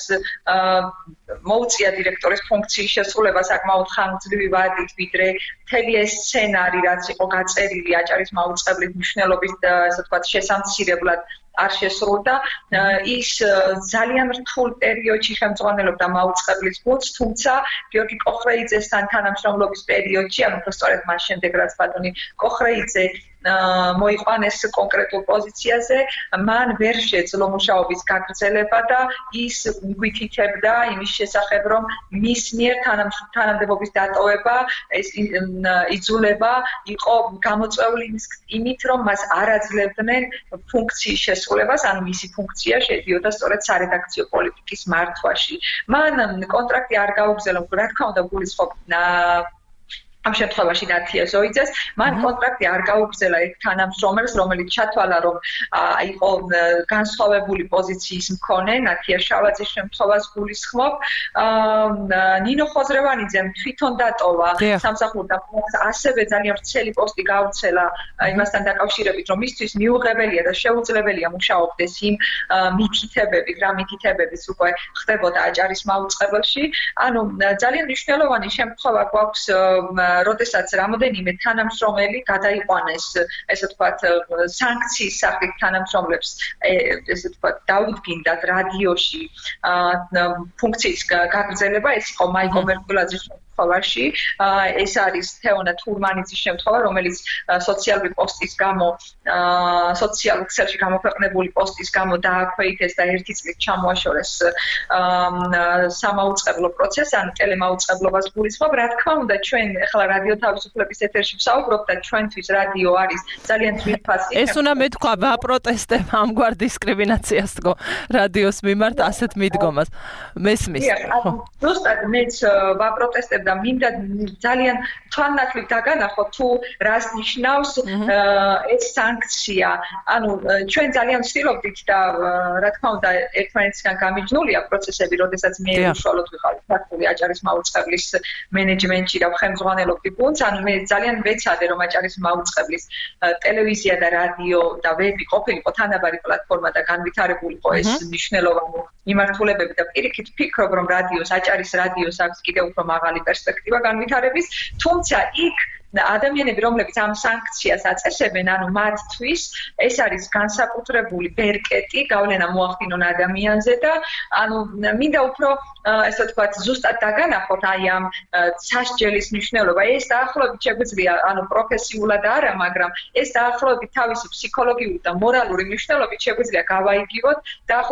მოუწია დირექტორის ფუნქციის შესრულება საკმაოდ ხანგრძლივი ვადით, ვიდრე მთელი ეს სცენარი, რაც იყო გაწერილი აჭარის მაუწყებლის მნიშვნელობის, ასე ვთქვათ, შესამცირებლად არ შესრულდა. ის ძალიან რთულ პერიოდში ხელმძღვანელობდა მაუწყებლის გუნდს, თუმცა გიორგი კოხრეიძესთან თანამშრომლობის პერიოდში, ანუ სწორედ მას შემდეგ რაც ბატონი კოხრეიძე მოიყვანეს კონკრეტულ პოზიციაზე, მან ვერ შეძლო მუშაობის გაგრძელება და ის გვითითებდა იმის შესახებ, რომ მის მიერ თანამდებობის დატოვება, ეს იძულება იყო გამოწვეული იმით, რომ მას არ აძლევდნენ ფუნქციის შესრულებას, ანუ მისი ფუნქცია შედიოდა სწორედ სარედაქციო პოლიტიკის მართვაში. მან კონტრაქტი არ გაუგზავნა, რა თქმა უნდა, გულისხმობ ამ შემთხვევაში ნათია ზოიძეს, მან კონტრაქტი არ გაუგზავნა ერთ თანამშრომელს, რომელიც ჩათვალა, რომ იყო განსხვავებული პოზიციის მქონე, ნათია შავაძის შემთხვევას გულისხმობ. ნინო ხოზრევანიძემ თვითონ დატოვა სამსახურიდან, ასევე ძალიან ვრცელი პოსტი გაუცელა იმასთან დაკავშირებით, რომ მისთვის მიუღებელია და შეუძლებელია მუშაობდეს იმ მითითებებით, რა მითითებებიც უკვე ხდებოდა აჭარის მაუწყებელში. ანუ ძალიან მნიშვნელოვანი შემთხვევა გვაქვს როდესაც რამოდენიმე თანამშრომელი გადაიყვანეს, ესე ვთქვათ, სანქციის სახით თანამშრომლებს, ესე ვთქვათ, დაუდგინდათ რადიოში ფუნქციის გაგრძელება, ეს იყო მაიკო მერკულაძის შემთხვევაში, ეს არის თეონა თურმანიძის შემთხვევა, რომელიც სოციალური პოსტის გამო, სოციალურ ქსელში გამოქვეყნებული პოსტის გამო დააქვეითეს და ერთი წლით ჩამოაშორეს სამაუწყებლო პროცესს, ანუ ტელემაუწყებლობას გულისხმობ. რა თქმა უნდა, ჩვენ ახლა რადიო თავისუფლების ეთერში ვსაუბრობთ და ჩვენთვის რადიო არის ძალიან ძვირფასი. ეს უნდა მეთქვა, ვაპროტესტებ ამგვარ დისკრიმინაციას თქო რადიოს მიმართ ასეთ მიდგომას. მესმის. ზუსტად მეც ვაპროტესტებ და მინდა ძალიან თვალნათლივ დაგანახო თუ რას ნიშნავს ეს სანქცია. ანუ ჩვენ ძალიან ვცდილობდით და რა თქმა უნდა ერთმანეთისგან გამიჯნულია პროცესები, როდესაც მე უშუალოდ ვიყავი ფაქტური აჭარის მაუწყებლის მენეჯმენტში და ხელმძღვანელობდი გუნდს. ანუ მე ძალიან ვეცადე რომ აჭარის მაუწყებლის ტელევიზია და რადიო და ვები ყოფილიყო თანაბარი პლატფორმა და განვითარებულიყო ეს მნიშვნელოვანი მიმართულებები და პირიქით ვფიქრობ რომ აჭარის რადიოს აქვს კიდევ უფრო მაღალი პერსპექტივა განვითარების, თუმცა იქ ადამიანები, რომლებიც ამ სანქციას აწესებენ, ანუ მათთვის ეს არის განსაკუთრებული ბერკეტი, გავლენა მოახდინონ ადამიანზე და ანუ მინდა უფრო ესე ვთქვათ, ზუსტად დაგანახოთ აი ამ სასჯელის მნიშვნელობა. ეს დაახლოებით შეგვიძლია, ანუ პროფესიულად არა, მაგრამ ეს დაახლოებით თავისი ფსიქოლოგიური და მორალური მნიშვნელობით შეგვიძლია გავაიგივოთ დაახლოებით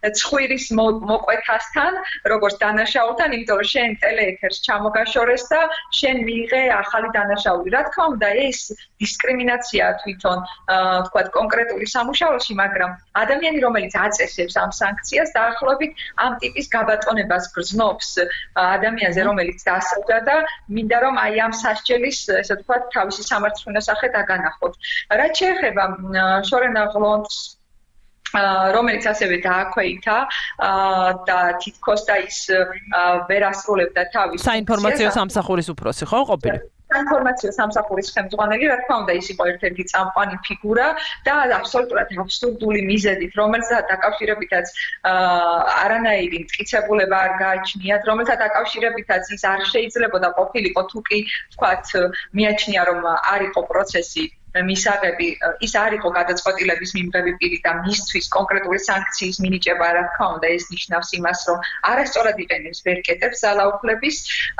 ცხვირის მოკვეთასთან, როგორც დანაშაულთან, იმიტომ რომ შენ ტელეეთერს ჩამოგაშორეს და შენ მიიღე ახალი დანაშაული. რა თქმა უნდა, ეს დისკრიმინაციაა თვითონ, თქვათ, კონკრეტული სამუშაოში, მაგრამ ადამიანი, რომელიც აწესებს ამ სანქციას, დაახლოებით ამ ტიპის გაბატონებას გრძნობს ადამიანზე, რომელიც დასავდა და მინდა რომ აი ამ სასჯელის, ესე ვთქვათ, თავისი სამართლიანო სახე დაგანახოთ. რაც შეეხება შორენ აღლონს რომელიც ასევე დააქვეითა და თითქოს და ის ვერ ასრულებდა თავის საინფორმაციო სამსახურის უფროსი, ხო, ყოფილი? საინფორმაციო სამსახურის ხელმძღვანელი, რა თქმა უნდა, ის იყო ერთ-ერთი წამყვანი ფიგურა და აბსოლუტურად აბსურდული მიზეზით, რომელსაც დაკავშირებითაც არანაირი მტკიცებულება არ გააჩნიათ, რომელსაც დაკავშირებითაც ის არ შეიძლებოდა ყოფილიყო, თუ კი, თქვათ, მიაჩნია, რომ არ იყო პროცესი მისაღები, ის არ იყო გადაწყვეტილების მიმღები პირი და მისთვის კონკრეტული სანქციის მინიჭება, რა თქმა უნდა, ეს ნიშნავს იმას, რომ არასწორად იყენებს ვერკეტებს ძალაუფლების,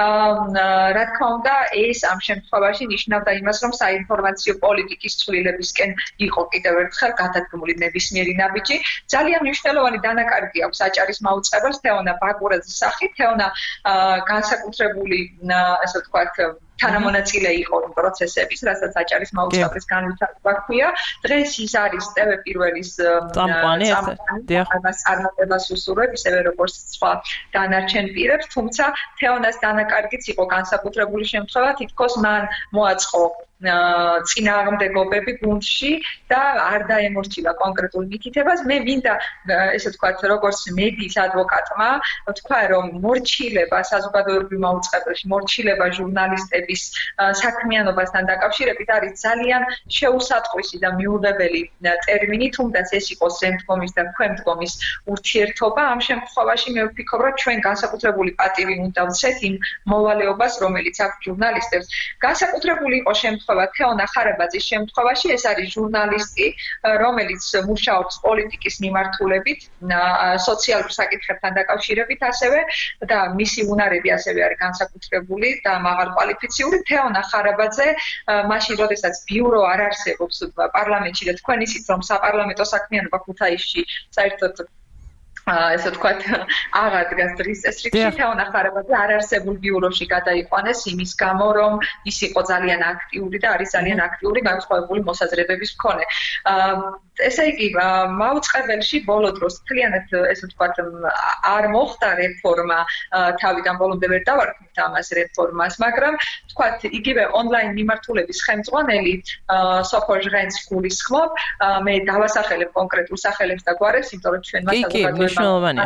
რა თქმა უნდა, ეს ამ შემთხვევაში ნიშნავდა იმას, რომ საინფორმაციო პოლიტიკის ცვლილებისკენ იყო კიდევ ერთხელ გადადგმული ნებისმიერი ნაბიჯი. ძალიან მნიშვნელოვანი დანაკარგი აქვს აჭარის მაუწყებელს თეონა ბაკურაძის სახით, თეონა განსაკუთრებული, ასე ვთქვათ, თანამონაწილე იყო პროცესების, რასაც აჭარის მაუწყებლის განვითარება ჰქვია. დღეს ის არის TV პირველის წამყვანი, წარმატებას უსურვებს, ისევე როგორც სხვა დანარჩენ პირებს, თუმცა თეონას დანაკარგიც იყო განსაკუთრებული შემთხვევა, თითქოს მან მოაწყო წინააღმდეგობები გუნდში და არ დაემორჩილა კონკრეტულ მითითებას. მე მინდა, ესე ვთქვათ, როგორც მედიის ადვოკატმა, ვთქვა, რომ მორჩილება საზოგადოებრივ მაუწყებელში, მორჩილება ჟურნალისტების საქმიანობასთან დაკავშირებით არის ძალიან შეუსატყვისი და მიუღებელი ტერმინი, თუმცა ეს იყოს ზემდგომის და ქვემდგომის ურთიერთობა. ამ შემთხვევაში მე ვფიქრობ, რომ ჩვენ განსაკუთრებული პატივი უნდა ვცეთ იმ მოვალეობას, რომელიც აქვს ჟურნალისტებს. განსაკუთრებული იყო შემთხვევა თეონა ხარაბაძის შემთხვევაში, ეს არის ჟურნალისტი, რომელიც მუშაობს პოლიტიკის მიმართულებით, სოციალურ საკითხებთან დაკავშირებით ასევე და მისი უნარები ასევე არის განსაკუთრებული და მაღალკვალიფიციური. თეონა ხარაბაძე, მაშინ როდესაც ბიურო არ არსებობს პარლამენტში და თქვენ იცით, რომ საპარლამენტო საქმიანობა ქუთაისში საერთოდ ესე ვთქვათ, აღარ დგას დღის წესრიგში, თეონა ხარაბაძე არარსებულ ბიუროში გადაიყვანეს იმის გამო, რომ ის იყო ძალიან აქტიური და არის ძალიან აქტიური განსხვავებული მოსაზრებების მქონე. ესე იგი, მაუწყებელში ბოლო დროს მთლიანად, ესე ვთქვათ, არ მოხდა რეფორმა, თავიდან ბოლომდე ვერ დავარქმით ამას რეფორმას, მაგრამ ვთქვათ, იგივე ონლაინ მიმართულების ხელმძღვანელი სოფო ჟღენს გულისხმობ, მე დავასახელებ კონკრეტულ სახელებს და გვარებს, იმიტომ რომ ჩვენ მას მნიშვნელოვანია.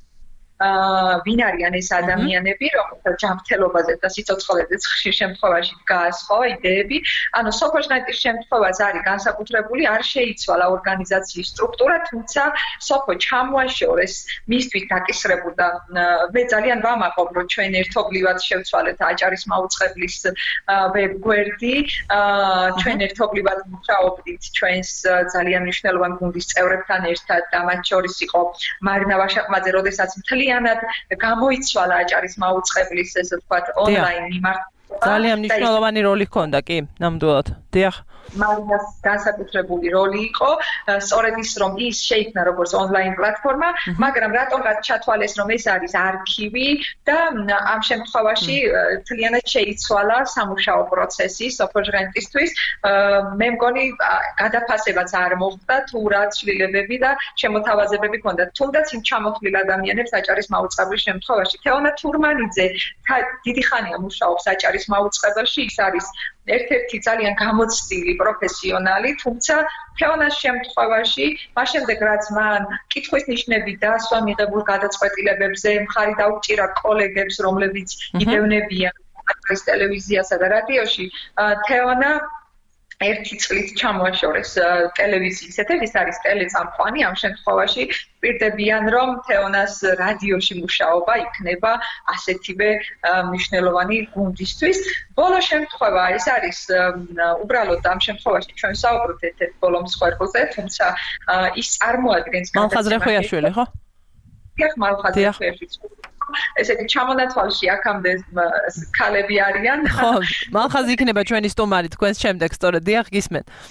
ვინ არიან ეს ადამიანები, რომელთა ჯანმრთელობაზე და სიცოცხლეზე ხშირ შემთხვევაში დგას, ხო, იდეები. ანუ სოფო ჟღენტის შემთხვევაც არის განსაკუთრებული, არ შეიცვალა ორგანიზაციის სტრუქტურა, თუმცა სოფო ჩამოაშორეს მისთვის დაკისრებულ და მე ძალიან ვამაყობ, რომ ჩვენ ერთობლივად შევცვალეთ აჭარის მაუწყებლის ვებგვერდი, ჩვენ ერთობლივად მუშაობდით ჩვენს ძალიან მნიშვნელოვან გუნდის წევრებთან ერთად და მათ შორის იყო მარინა ვაშაყმაძე, როდესაც მთლიანად გამოიცვალა აჭარის მაუწყებლის, ესე ვთქვათ, ონლაინ მიმართულება. ძალიან მნიშვნელოვანი როლი ჰქონდა, კი, ნამდვილად. დიახ. მარინას განსაკუთრებული როლი იყო, სწორედ ის, რომ ის შეიქმნა როგორც ონლაინ პლატფორმა, მაგრამ რატომღაც ჩათვალეს, რომ ეს არის არქივი და ამ შემთხვევაში მთლიანად შეიცვალა სამუშაო პროცესი სოფო ჟღენტისთვის. მე მგონი გადაფასებაც არ მოხდა, თუ რა ცვლილებები და შემოთავაზებები ჰქონდა. თუნდაც იმ ჩამოთვლილ ადამიანებს აჭარის მაუწყებლის შემთხვევაში, თეონა თურმანიძე დიდი ხანია მუშაობს აჭარის მაუწყებელში, ის არის ერთ-ერთი ძალიან გამოცდილი პროფესიონალი, თუმცა თეონას შემთხვევაში, მას შემდეგ რაც მან კითხვის ნიშნები დაასვა მიღებულ გადაწყვეტილებებზე, მხარი დაუჭირა კოლეგებს, რომლებიც იდევნებიან აჭარის ტელევიზიასა და რადიოში, თეონა ერთი წლით ჩამოაშორეს ტელევიზიის ეთერ, ის არის ტელეწამყვანი, ამ შემთხვევაში პირდებიან, რომ თეონას რადიოში მუშაობა იქნება ასეთივე მნიშვნელოვანი გუნდისთვის. ბოლო შემთხვევა ეს არის უბრალოდ ამ შემთხვევაში ჩვენ საუბრობთ ერთ-ერთ ბოლო მსხვერპლზე, თუმცა ის წარმოადგენს მალხაზ რეხვიაშვილი, ხო? დიახ, მალხაზ რეხვიაშვილი. ესე იგი ჩამონათვალში აქამდე ქალები არიან. ხო, მალხაზი იქნება ჩვენი სტუმარი თქვენს შემდეგ, სწორედ, დიახ, გისმენთ.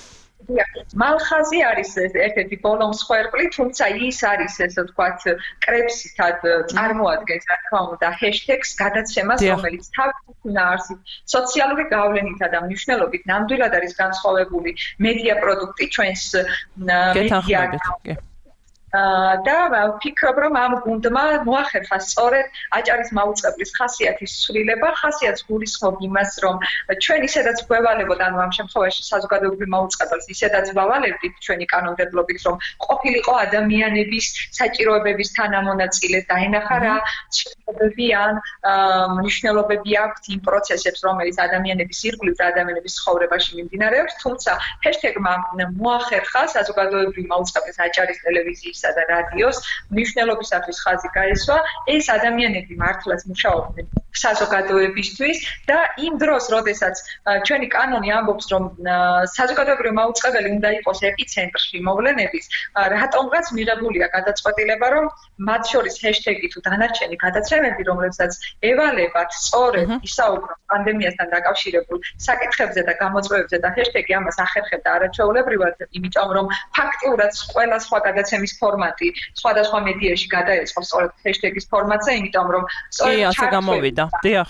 მალხაზი არის ერთ-ერთი ბოლო მსხვერპლი, თუმცა ის არის ესე ვთქვათ კრებსითად წარმოადგენს რა თქმა უნდა ჰეშტეგს გადაცემას, რომელიც თავის უნარსით სოციალური გავლენითა და მნიშვნელობით ნამდვილად არის განსხვავებული მედია პროდუქტი ჩვენს მედია და ვფიქრობ, რომ ამ გუნდმა მოახერხა სწორედ აჭარის მაუწყებლის ხასიათის ცვლილება, ხასიათს გულისხმობ იმას, რომ ჩვენ ისედაც გვევალებოდ, ანუ ამ შემთხვევაში საზოგადოებრივ მაუწყებელს ისედაც ვავალებდით ჩვენი კანონმდებლობით, რომ ყოფილიყო ადამიანების საჭიროებების თანამონაწილე დაენახა რა ცვლილებები ან მნიშვნელობები აქვთ იმ პროცესებს, რომელიც ადამიანების ირგვლივ და ადამიანების ცხოვრებაში მიმდინარეობს, თუმცა ჰეშტეგმა მოახერხა საზოგადოებრივ მაუწყებლის აჭარის ტელევიზიის და რადიოს მნიშვნელობისათვის ხაზი გაესვა, ეს ადამიანები მართლაც მუშაობდნენ საზოგადოებისთვის და იმ დროს, როდესაც ჩვენი კანონი ამბობს, რომ საზოგადოებრივი მაუწყებელი უნდა იყოს ეპიცენტრში მოვლენების, რატომღაც მიღებულია გადაწყვეტილება, რომ მათ შორის ჰეშტეგი თუ დანარჩენი გადაცემები, რომლებსაც ევალებათ სწორედ ისაუბრონ პანდემიასთან დაკავშირებულ საკითხებზე და გამოწვევებზე და ჰეშტეგი ამას ახერხებდა არაჩვეულებრივად, იმიტომ რომ ფაქტიურად ყველა სხვა გადაცემის ფორმატი სხვადასხვა მედიაში გადაეწყო სწორედ ჰეშტეგის ფორმატზე, იმიტომ რომ სწორედ ასე გამოვიდა. დიახ.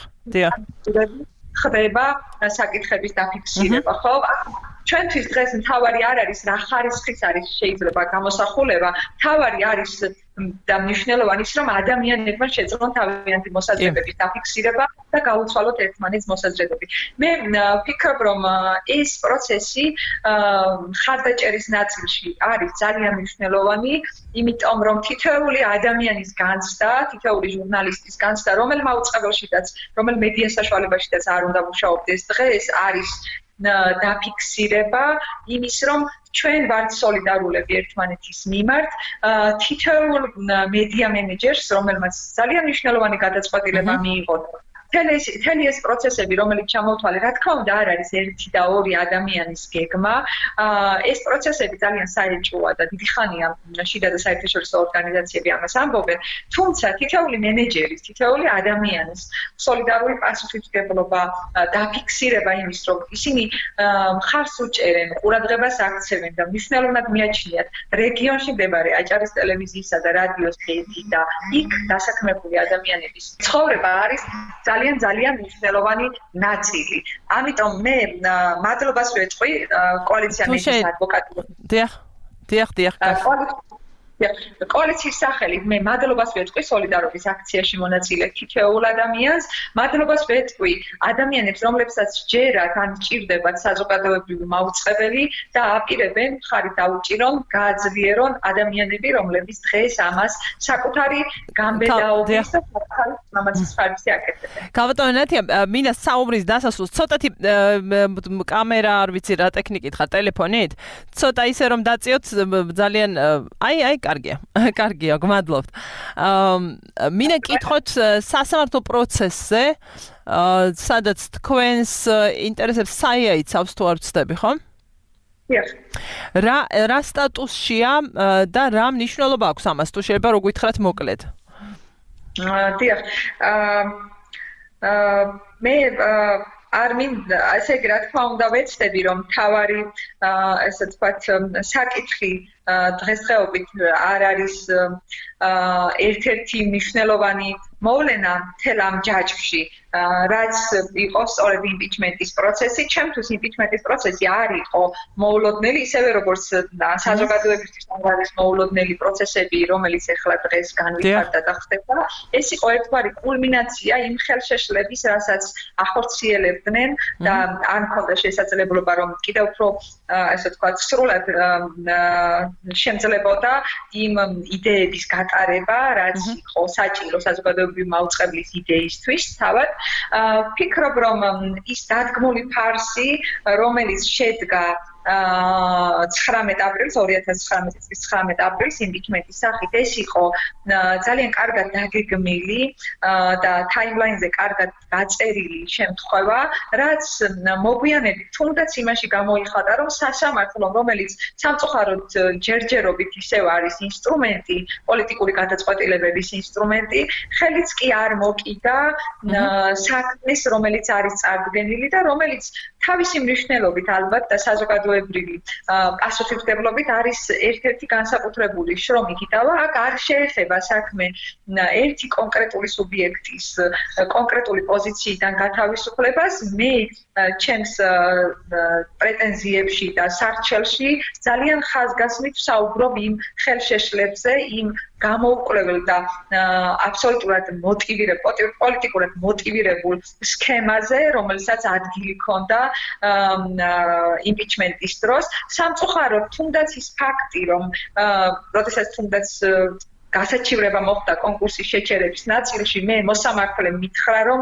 ხდება საკითხების დაფიქსირება, ხო? ჩვენთვის დღეს მთავარი არ არის რა ხარისხის არის შეიძლება გამოსახულება, მთავარი არის და მნიშვნელოვანი ის, რომ ადამიანებმა შეძლონ თავიანთი მოსაზრებების დაფიქსირება და გაუცვალოთ ერთმანეთს მოსაზრებები. მე ვფიქრობ, რომ ეს პროცესი ხარდაჭერის ნაწილში არის ძალიან მნიშვნელოვანი, იმიტომ რომ თითოეული ადამიანის განცდა, თითოეული ჟურნალისტის განცდა, რომელ მაუწყებელშიც, რომელ მედია საშუალებაშიც არ უნდა მუშაობდეს, დღეს არის დაფიქსირება იმის, რომ ჩვენ ვართ სოლიდარულები ერთმანეთის მიმართ, თითოეულ მედია მენეჯერს, რომელმაც ძალიან მნიშვნელოვანი გადაწყვეტილება მიიღო. თელი ეს პროცესები, რომელიც ჩამოვთვალე, რა თქმა უნდა, არ არის ერთი და ორი ადამიანის გეგმა. ეს პროცესები ძალიან საეჭვოა და დიდი ხანია შიდა და საერთაშორისო ორგანიზაციები ამას ამბობენ, თუმცა თითოეული მენეჯერის, თითოეული ადამიანის სოლიდარული პასუხისმგებლობა, დაფიქსირება იმის, რომ ისინი მხარს უჭერენ, ყურადღებას აქცევენ და მნიშვნელოვნად მიაჩნიათ რეგიონში მდებარე აჭარის ტელევიზიისა და რადიოს ეთი და იქ დასაქმებული ადამიანების ცხოვრება არის ძალიან მნიშვნელოვანი ნაწილი. ამიტომ მე მადლობას ვეჭყვი კოალიცია მედიის ადვოკატურას. დიახ. კოალიციის სახელით მე მადლობას ვეჭყვი სოლიდარობის აქციაში მონაწილე თითოეულ ადამიანს, მადლობას ვეჭყვი ადამიანებს, რომლებსაც ჯერათ ან ჭირდებათ საზოგადოებრივი მაუწყებელი და აპირებენ მხარი დაუჭირონ, გააძლიერონ ადამიანები, რომლებიც დღეს ამას საკუთარი გამბედაობის და საკუთარი მამაცის ხარჯზე აკეთებენ. გავატონე ნათია, მინდა საუბრის დასასრულს ცოტათი კამერა არ ვიცი რა ტექნიკით ხარ, ტელეფონით, ცოტა ისე რომ დაწიოთ ძალიან აი კარგია, გმადლობთ. მინდა კითხოთ სასამართლო პროცესზე, სადაც თქვენს ინტერესებს საიაიცავს თუ არ ვცდები, ხო? დიახ. რა სტატუსშია და რა მნიშვნელობა აქვს ამას, თუ შეიძლება რო გითხრათ მოკლედ? დიახ. მე არ მინდა, ასე იგი რა თქმა უნდა ვეცდები, რომ თავარი ესე ვთქვათ საკითხი დღესდღეობით არ არის ერთ-ერთი მნიშვნელოვანი მოვლენა მთელ ამ ჯაჭვში, რაც იყო სწორედ იმპიჩმენტის პროცესი. ჩემთვის იმპიჩმენტის პროცესი არ იყო მოულოდნელი, ისევე როგორც საზოგადოებისთვის არ არის მოულოდნელი პროცესები, რომელიც ახლა დღეს განვითარდა და ხდება. ეს იყო ერთგვარი კულმინაცია იმ ხელშეშლების, რასაც ახორციელებდნენ და არ მქონდა შესაძლებლობა, რომ კიდევ უფრო ასე ვთქვათ სრულად შემძლებოდა იმ იდეების გატარება, რაც იყო საჭირო საზოგადოებრივი მაუწყებლის იდეისთვის თავად. ვფიქრობ, რომ ის დადგმული ფარსი, რომელიც შედგა 19 აპრილს 2019 წლის 19 აპრილს იმპიჩმენტის სახით, ეს იყო ძალიან კარგად დაგეგმილი და ტაიმლაინზე კარგად დაწერილი შემთხვევა, რაც მოგვიანებით თუნდაც იმაში გამოიხატა, რომ სასამართლომ, რომელიც სამწუხაროდ ჯერჯერობით ისევ არის ინსტრუმენტი, პოლიტიკური გადაწყვეტილებების ინსტრუმენტი, ხელიც კი არ მოკიდა საქმეს, რომელიც არის წარდგენილი და რომელიც თავისი მნიშვნელობით ალბათ და საზოგადოების საზოგადოებრივი პასუხისმგებლობით არის ერთ-ერთი განსაკუთრებული შრომი გიტავა. აქ არ შეეხება საქმე ერთი კონკრეტული სუბიექტის კონკრეტული პოზიციიდან გათავისუფლებას. მე ჩემს პრეტენზიებში და სარჩელში ძალიან ხაზგასმით ვსაუბრობ იმ ხელშეშლებზე, იმ გამოუკვლეველ და აბსოლუტურად პოლიტიკურად მოტივირებულ სქემაზე, რომელსაც ადგილი ჰქონდა იმპიჩმენტის დროს. სამწუხაროდ, თუნდაც ის ფაქტი, რომ როდესაც თუნდაც გასაჩივრება მოხდა კონკურსის შეჩერების ნაწილში, მე მოსამართლემ მითხრა, რომ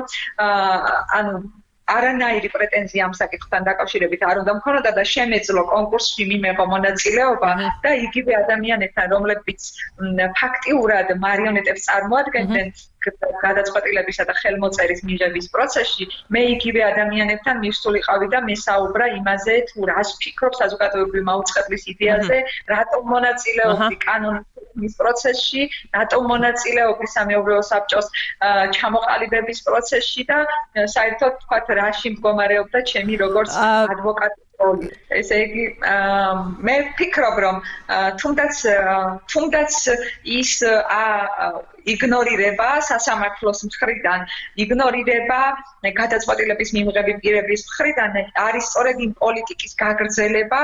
არანაირი პრეტენზია ამ საკითხთან დაკავშირებით არ უნდა მქონოდა და შემეძლო კონკურსში მიმეღო მონაწილეობა და იგივე ადამიანებთან, რომლებიც ფაქტიურად მარიონეტებს წარმოადგენდნენ გადაწყვეტილებისა და ხელმოწერის მიღების პროცესში, მე იგივე ადამიანებთან მივსულიყავი და მესაუბრა იმაზე, თუ რას ვფიქრობ საზოგადოებრივი მაუწყებლის იდეაზე, რატომ მონაწილეობდი კანონის პროცესში, რატომ მონაწილეობდი სამეურვეო საბჭოს ჩამოყალიბების პროცესში და საერთოდ თქვათ რაში მდგომარეობდა ჩემი როგორც ადვოკატი. ესე იგი, მე ვფიქრობ, რომ თუნდაც ის იგნორირება სასამართლოს მხრიდან, იგნორირება გადაწყვეტილების მიღები პირების მხრიდან არის სწორედ იმ პოლიტიკის გაგრძელება,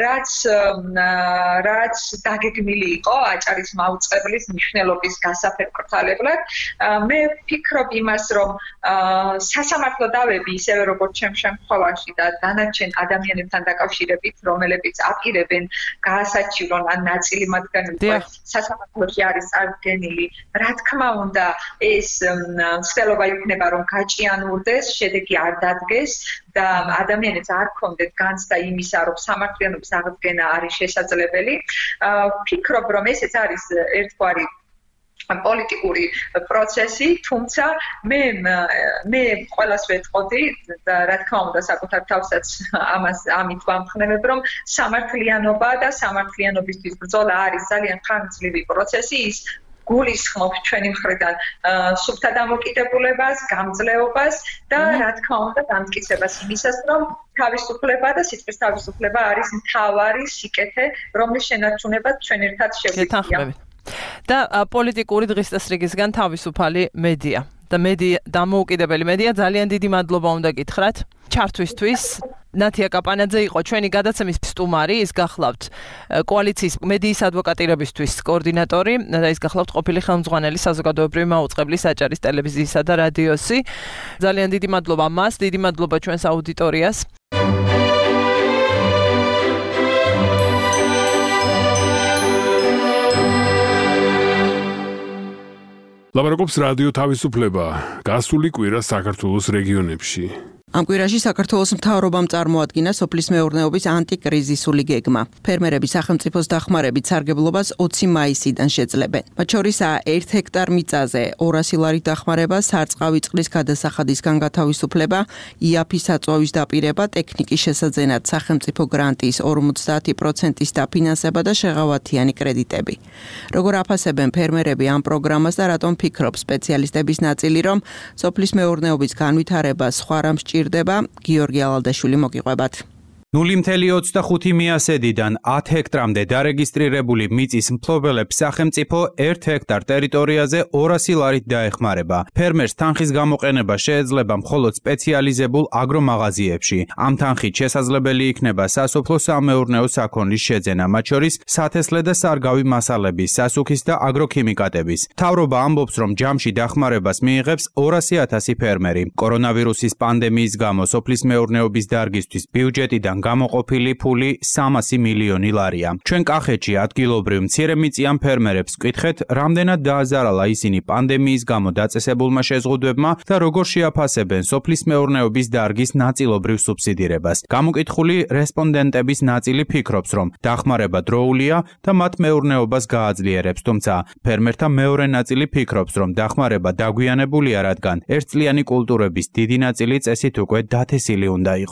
რაც დაგეგმილი იყო აჭარის მაუწყებლის მნიშვნელობის გასაფერმკრთალებლად. მე ვფიქრობ იმას, რომ სასამართლო დავები ისევე როგორც ჩემ შემთხვევაში და დანარჩენ ადამიანებთან დაკავშირებით, რომლებიც აპირებენ გაასაჩივრონ ან ნაწილი მათგანი სასამართლოში არის წარდგენილი. Რა თქმა უნდა, ეს ცდელობა იქნება, რომ გაჭიანურდეს, შედეგი არ დადგეს და ადამიანებს არ ქონდეთ განცდა იმისა, რომ სამართლიანობის აღდგენა არის შესაძლებელი. ვფიქრობ, რომ ესეც არის ერთგვარი პოლიტიკური პროცესი, თუმცა მე ყველას ვეთყოდი და რა თქმა უნდა საკუთარ თავსაც ამით ვამხნევებ, რომ სამართლიანობა და სამართლიანობისთვის ბრძოლა არის ძალიან ხანგრძლივი პროცესი, ის გულისხმობს ჩვენი მხრიდან სუფთა დამოკიდებულებას, გამძლეობას და რა თქმა უნდა დამტკიცებას იმისას, რომ თავისუფლება და სიტყვის თავისუფლება არის მთავარი სიკეთე, რომლის შენარჩუნებაც ჩვენ ერთად შეგვიძლია. და პოლიტიკური დღის წესრიგისგან თავისუფალი მედია და დამოუკიდებელი მედია, ძალიან დიდი მადლობა უნდა გითხრათ ჩართვისთვის. ნათია კაპანაძე იყო ჩვენი გადაცემის სტუმარი, ის გახლავთ კოალიციის მედიის ადვოკატირებისთვის კოორდინატორი და ის გახლავთ ყოფილი ხელმძღვანელი საზოგადოებრივი მაუწყებლის აჭარის ტელევიზიისა და რადიოსი. ძალიან დიდი მადლობა მას, დიდი მადლობა ჩვენს აუდიტორიას. ლაპარაკობს რადიო თავისუფლება, გასული კვირა საქართველოს რეგიონებში. Am კვირაში საქართველოს მთავრობამ წარმოადგინა სოფლის მეურნეობის ანტიკრიზისული გეგმა. ფერმერები სახელმწიფოს დახმარებით სარგებლობას 20 მაისიდან შეძლებენ. მათ შორისაა 1 ჰექტარ მიწაზე 200 ლარით დახმარება, სარწყავი წყლის გადასახადისგან გათავისუფლება, იაფის საწვავის დაპირება, ტექნიკის შესაძენად სახელმწიფო გრანტის 50%-ის დაფინანსება და შეღავათიანი კრედიტები. Როგორ აფასებენ ფერმერები ამ პროგრამას და რატომ ფიქრობს სპეციალისტების ნაწილი, რომ სოფლის მეურნეობის განვითარება სხვა რამ სჭირდება, გიორგი ალალდაშვილი მოგიყვებათ. 0.25 მიასედიდან 10 ჰექტრამდე დარეგისტრირებული მიწის მფლობელებს სახელმწიფო 1 ჰექტარ ტერიტორიაზე 200 ლარით დაეხმარება. ფერმერს თანხის გამოყენება შეეძლება მხოლოდ სპეციალიზებულ აგრომაღაზიებში. ამ თანხით შესაძლებელი იქნება სასოფლო-სამეურნეო საქონლის შეძენა, მათ შორის სათესლე და სარგავი მასალების, სასუქის და აგროქიმიკატების. მთავრობა ამბობს, რომ ჯამში დახმარებას მიიღებს 200,000 ფერმერი. კორონავირუსის პანდემიის გამო სოფლის მეურნეობის დარგისთვის ბიუჯეტიდან გამოყოფილი ფული 300 მილიონი ლარია. ჩვენ კახეთში ადგილობრივ მცირემიწიან ფერმერებს ვკითხეთ, რამდენად დააზარალა ისინი პანდემიის გამო დაწესებულმა შეზღუდვებმა და როგორ შეაფასებენ სოფლის მეურნეობის დარგის ნაწილობრივ სუბსიდირებას. გამოკითხული რესპონდენტების ნაწილი ფიქრობს, რომ დახმარება დროულია და მათ მეურნეობას გააძლიერებს, თუმცა ფერმერთა მეორე ნაწილი ფიქრობს, რომ დახმარება დაგვიანებულია, რადგან ერთწლიანი კულტურების დიდი ნაწილი წესით უკვე დათესილი უნდა იყოს.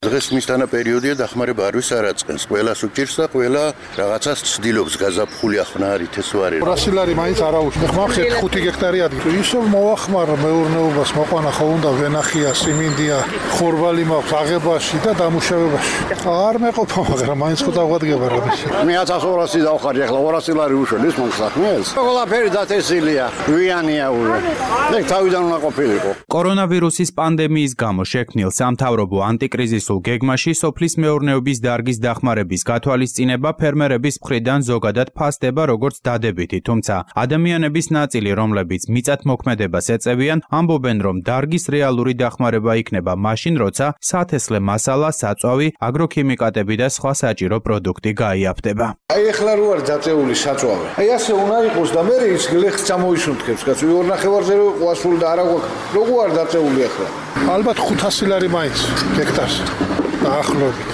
დღეს მისთანა პერიოდია დახმარება არ ვის არაწყენს. ყველას უჭირს და ყველა რაღაცას ცდილობს გაზაფხული ახლა არის ეს ვარი. 200 ლარი მაინც არ აუშვი. ხმახეთ 5 გექტარი ადგილი. ისო მოახმარა მეურნეობას მოყვანა ხო უნდა ვენახია, სიმინდია, ხორბალი მაქვს აღებაში და დამუშავებაში. არ მეყოფა, მაგრამ მაინც ხო დაგვადგება რამეში. მე 1200 დავხარი ახლა 200 ლარი უშველს ის მომხსახნეს. ყველაფერი დაწესილია, გვიანია უკვე. ეგ თავიდან უნდა ყოფილიყო. კორონავირუსის პანდემიის გამო შექმნილ სამთავრობო ანტიკრიზისულ გეგმაში სოფლის მეურნეობის დარგის დახმარების გათვალისწინება ფერმერების მხრიდან ზოგადად ფასდება როგორც დადებითი, თუმცა ადამიანების ნაწილი, რომლებიც მიწათმოქმედებას ეწევიან, ამბობენ, რომ დარგის რეალური დახმარება იქნება მაშინ, როცა სათესლე მასალა, საწვავი, აგროქიმიკატები და სხვა საჭირო პროდუქტი გაიაფდება. აი ახლა რო არის დაწეული საწვავი. აი ასე უნდა იყოს და მე ის გლეხს წამოისუნთქებს, კაცო, 2.5-ზე რო ყواسული და არა გვაქვს. როგორ არის დაწეული ახლა? ალბათ 500 ლარი მაინც გექტარს. დაახლოებით.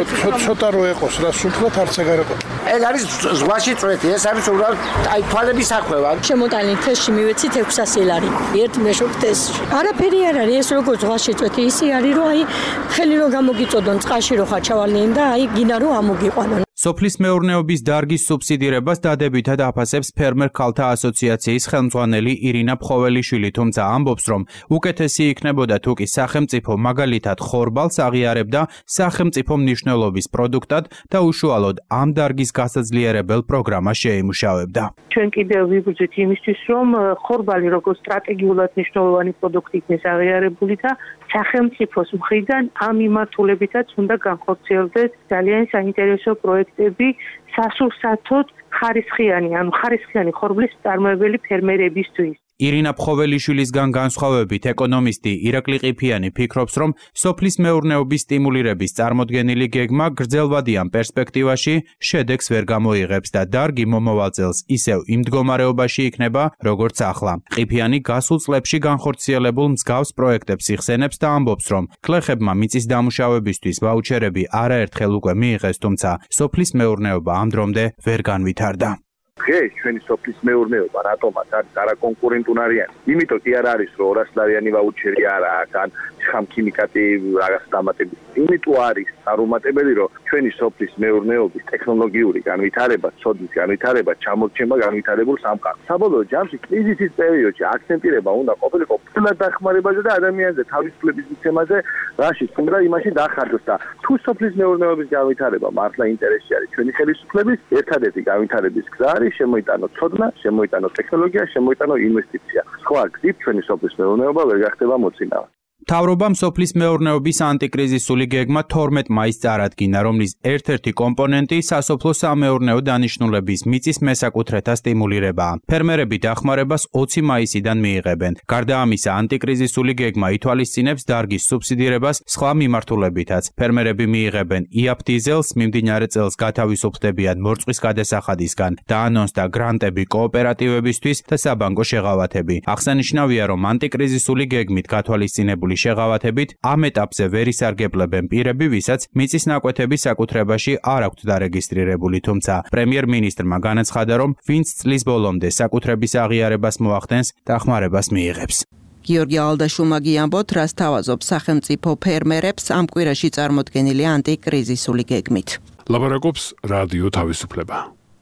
ცოტა რო ეყოს, რა სულთად არც ეგ არ ეყოს. ეგ არის ზღვაში წვეთი, ეს არის უბრალოდ აი თვალების სახვევა. შემოტანილი თესში მივეცით 600 ლარი. ერთ მეშოკ თესში. არაფერი არ არის, ეს როგორ ზღვაში წვეთი, ისე არის, რომ აი ხელი რო გამოგიწოდონ წყალში რო ხარ ჩავალნიან და აი გინა რო ამოგიყვანონ. სოფლის მეურნეობის დარგის სუბსიდირებას დადებითად აფასებს ფერმერ ქალთა ასოციაციის ხელმძღვანელი ირინა ფხოველიშვილი, თუმცა ამბობს, რომ უკეთესი იქნებოდა თუ კი სახელმწიფო მაგალითად ხორბალს აღიარებდა სახელმწიფო მნიშვნელობის პროდუქტად და უშუალოდ ამ დარგის გასაძლიერებელ პროგრამას შეიმუშავებდა. ჩვენ კიდევ ვიბრძვით იმისთვის, რომ ხორბალი როგორც სტრატეგიულად მნიშვნელოვანი პროდუქტი იქნეს აღიარებული და სახელმწიფოს მხრიდან ამ მიმართულებითაც უნდა განხორციელდეს ძალიან საინტერესო პროექტები სასურსათოდ ხარისხიანი ხორბლის მწარმოებელი ფერმერებისთვის. ირინა ფხოველიშვილისგან განსხვავებით ეკონომისტი ირაკლი ყიფიანი ფიქრობს, რომ სოფლის მეურნეობის სტიმულირების წარმოდგენილი გეგმა გრძელვადიან პერსპექტივაში შედეგს ვერ გამოიღებს და დარგი მომავალ წელს ისევ იმ მდგომარეობაში იქნება, როგორც ახლა. ყიფიანი გასულ წლებში განხორციელებულ მსგავს პროექტებს იხსენებს და ამბობს, რომ გლეხებმა მიწის დამუშავებისთვის ვაუჩერები არაერთხელ უკვე მიიღეს, თუმცა სოფლის მეურნეობა ამ დრომდე ვერ განვითარდა. დღეს ჩვენი სოფლის მეურნეობა რატომაც არის არაკონკურენტუნარიანი. იმიტომ კი არ არის, რომ 200 ლარიანი ვაუჩერი არა აქვს, ან ხამქიმიკატი რაღაც დამატებით. იმიტომ არის არუმატებელი, რომ ჩვენი სოფლის მეურნეობის ტექნოლოგიური განვითარება, ცოდნის განვითარება ჩამორჩება განვითარებულ სამყაროს. საბოლოო ჯამში კრიზისის პერიოდში აქცენტირება უნდა ყოფილიყო ფულად დახმარებაზე და ადამიანზე თავისუფლების მიცემაზე, რაშიც უნდა იმაში დახარჯოს და თუ სოფლის მეურნეობის განვითარება მართლა ინტერესში არის ჩვენი ხელისუფლების, ერთადერთი განვითარების გზა არის შემოიტანო ცოდნა, შემოიტანო ტექნოლოგია, შემოიტანო ინვესტიცია. სხვა გზით ჩვენი სოფლის მეურნეობა ვერ გახდება მოწინავე. მთავრობამ სოფლის მეურნეობის ანტიკრიზისული გეგმა 12 მაისს წარადგინა, რომლის ერთ-ერთი კომპონენტი სასოფლო-სამეურნეო დანიშნულების მიწის მესაკუთრეთა სტიმულირებაა. ფერმერები დახმარებას 20 მაისიდან მიიღებენ. გარდა ამისა, ანტიკრიზისული გეგმა ითვალისწინებს დარგის სუბსიდირებას სხვა მიმართულებითაც. ფერმერები მიიღებენ იაფ დიზელს, მიმდინარე წელს გათავისუფლდებიან მორწყვის გადასახადისგან და ანონსდა გრანტები კოოპერატივებისთვის და საბანკო შეღავათები. აღსანიშნავია, რომ ანტიკრიზისული გეგმით გათვალისწინებული შეღავათებით ამ ეტაპზე ვერ ისარგებლებენ პირები, ვისაც მიწის ნაკვეთების საკუთრებაში არ აქვთ დარეგისტრირებული, თუმცა პრემიერ-მინისტრმა განაცხადა, რომ ვინც წლის ბოლომდე საკუთრების აღიარებას მოახდენს, დახმარებას მიიღებს. გიორგი ალდაშულმა გიამბოთ, რას თავაზობს სახელმწიფო ფერმერებს ამ კვირაში წარმოდგენილი ანტიკრიზისული გეგმით. ლაპარაკობს რადიო თავისუფლება.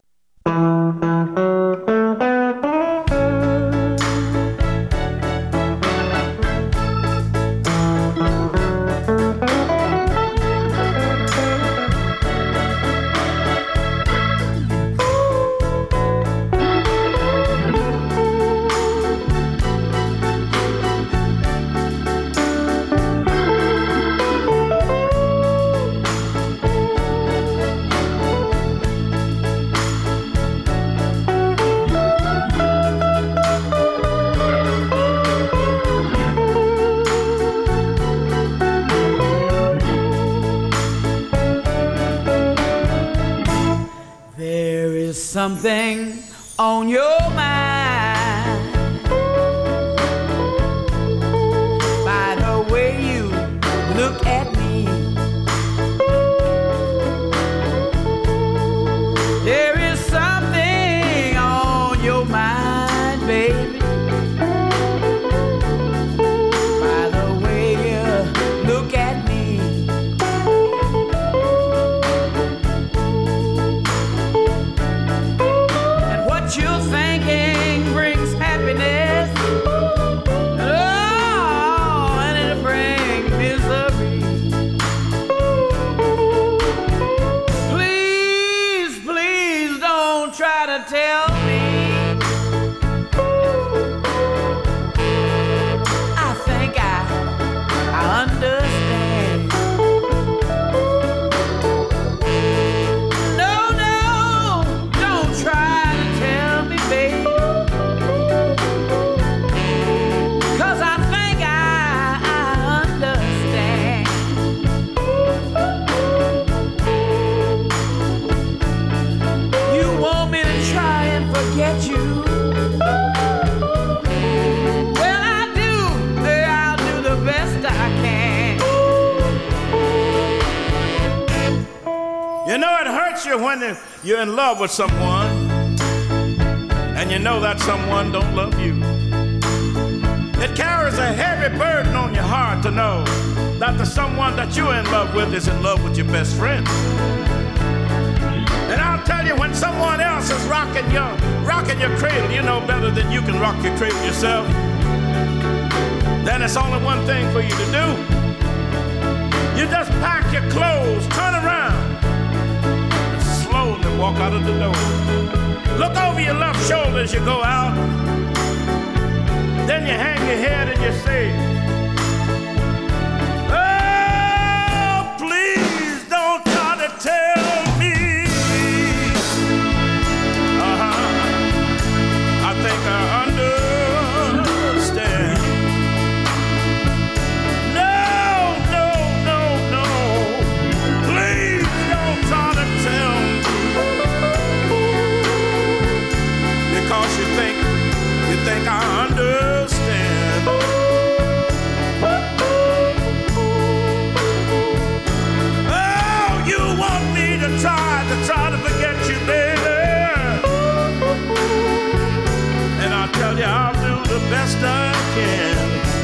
Something on your mind by the way you look at me. There is something on your mind, baby, by the way you look at me. You know it hurts you when you're in love with someone and you know that someone don't love you. It carries a heavy burden on your heart to know that the someone that you're in love with is in love with your best friend. And I'll tell you, when someone else is rocking your cradle, you know better than you can rock your cradle yourself. Then it's only one thing for you to do. You just pack your clothes, turn around, and slowly walk out of the door. Look over your left shoulder as you go out. Then you hang your head and you say, oh, please don't try to tell me. I think I understand. No, no, no, no. Please don't try to tell me. Because you think I understand. Oh, you want me to try to forget you, baby. And I tell you, I'll do the best I can.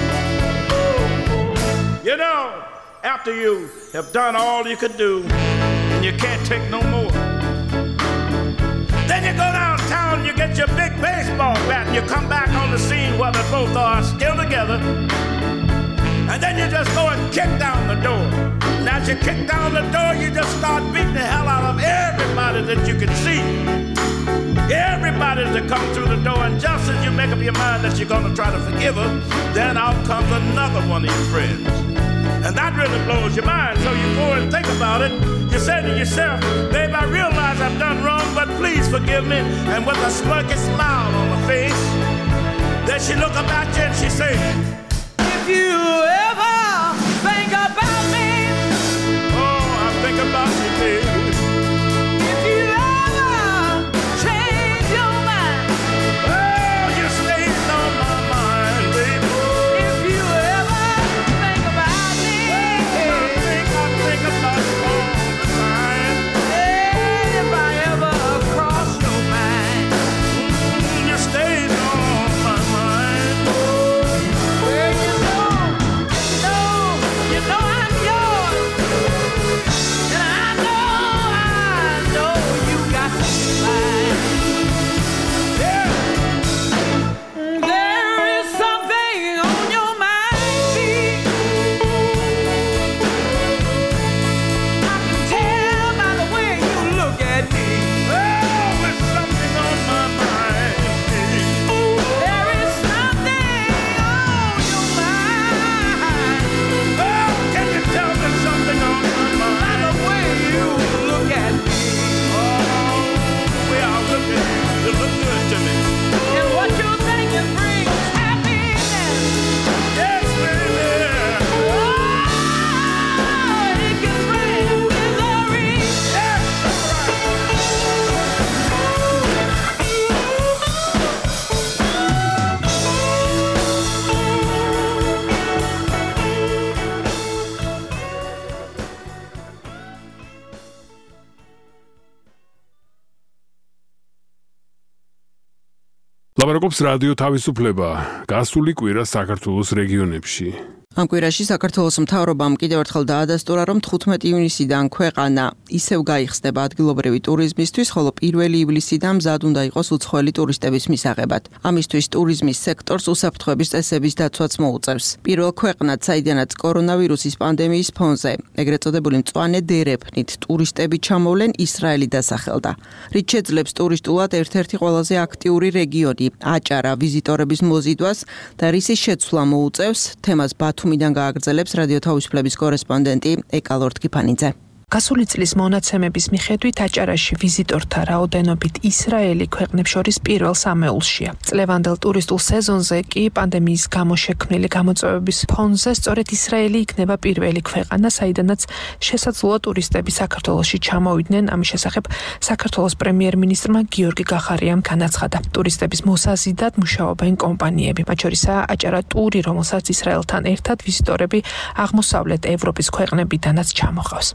You know, after you have done all you could do and you can't take no more, then you go downtown, you get your big baseball bat, and you come back on the scene while they both are still together. And then you just go and kick down the door. And as you kick down the door, you just start beating the hell out of everybody that you can see. Everybody's to come through the door, and just as you make up your mind that you're going to try to forgive her, then out comes another one of your friends. And that really blows your mind, so you go and think about it. You say to yourself, babe, I realize I've done wrong, but please forgive me. And with a smirky smile on her face, then she look up at you and she say, if you ever think about me, oh, I think about you, baby. If you ever change your mind, oh, you stay on my mind, baby. If you ever think about me, I think about you all the time. If I ever cross your mind, you stay on my mind. Well, you know I'm yours, and I know you got mine. Yeah. There is something on your mind, babe. I can tell by the way you look at me. Oh, there's something on my mind, babe. There is something on your mind. Oh, can you tell there's something on my mind? By the way you look at me. Oh, the way I look at you, you look good to me. And what you think it brings happiness. Yes, baby. Oh, it can bring misery. Yes, that's ლაპარაკობს რადიო თავისუფლება. გასული კვირა საქართველოს რეგიონებში. ამ კვირაში საქართველოს მთავრობამ კიდევ ერთხელ დაადასტურა, რომ 15 ივნისიდან ქვეყანა ისევ გაიხსნება ადგილობრივი ტურიზმისთვის, ხოლო 1 ივლისიდან მზად უნდა იყოს უცხოელი ტურისტების მისაღებად. ამისთვის ტურიზმის სექტორს უსაფრთხოების წესების დაცვაც მოუწევს. პირველ ქვეყნად, საიდანაც კორონავირუსის პანდემიის ფონზე, ეგრეთ წოდებული მწვანე დერეფნით ტურისტები ჩამოვლენ, ისრაელი დასახელდა. რით შეძლებს ტურისტულად ერთ-ერთი ყველაზე აქტიური რეგიონი აჭარა ვიზიტორების მოზიდვას და რისის შეცვლა მოუწევს, თემას ბათუმიდან გააგრძელებს რადიო თავისუფლების კორესპონდენტი ეკალორდ კიფანიძე. გასული წლის მონაცემების მიხედვით აჭარაში ვიზიტორთა რაოდენობით ისრაელი ქვეყნებს შორის პირველ სამეულშია. წლევანდელ ტურისტულ სეზონზე კი პანდემიის გამო შექმნილი გამოწვევების ფონზე სწორედ ისრაელი იქნება პირველი ქვეყანა, საიდანაც შესაძლოა ტურისტები საქართველოში ჩამოვიდნენ. ამის შესახებ საქართველოს პრემიერ-მინისტრმა გიორგი გახარიამ განაცხადა. ტურისტების მოსაზიდად მუშაობენ კომპანიები, მათ შორისაა აჭარა ტური, რომელსაც ისრაელთან ერთად ვიზიტორები აღმოსავლეთ ევროპის ქვეყნებიდანაც ჩამოყავს. კომპანიის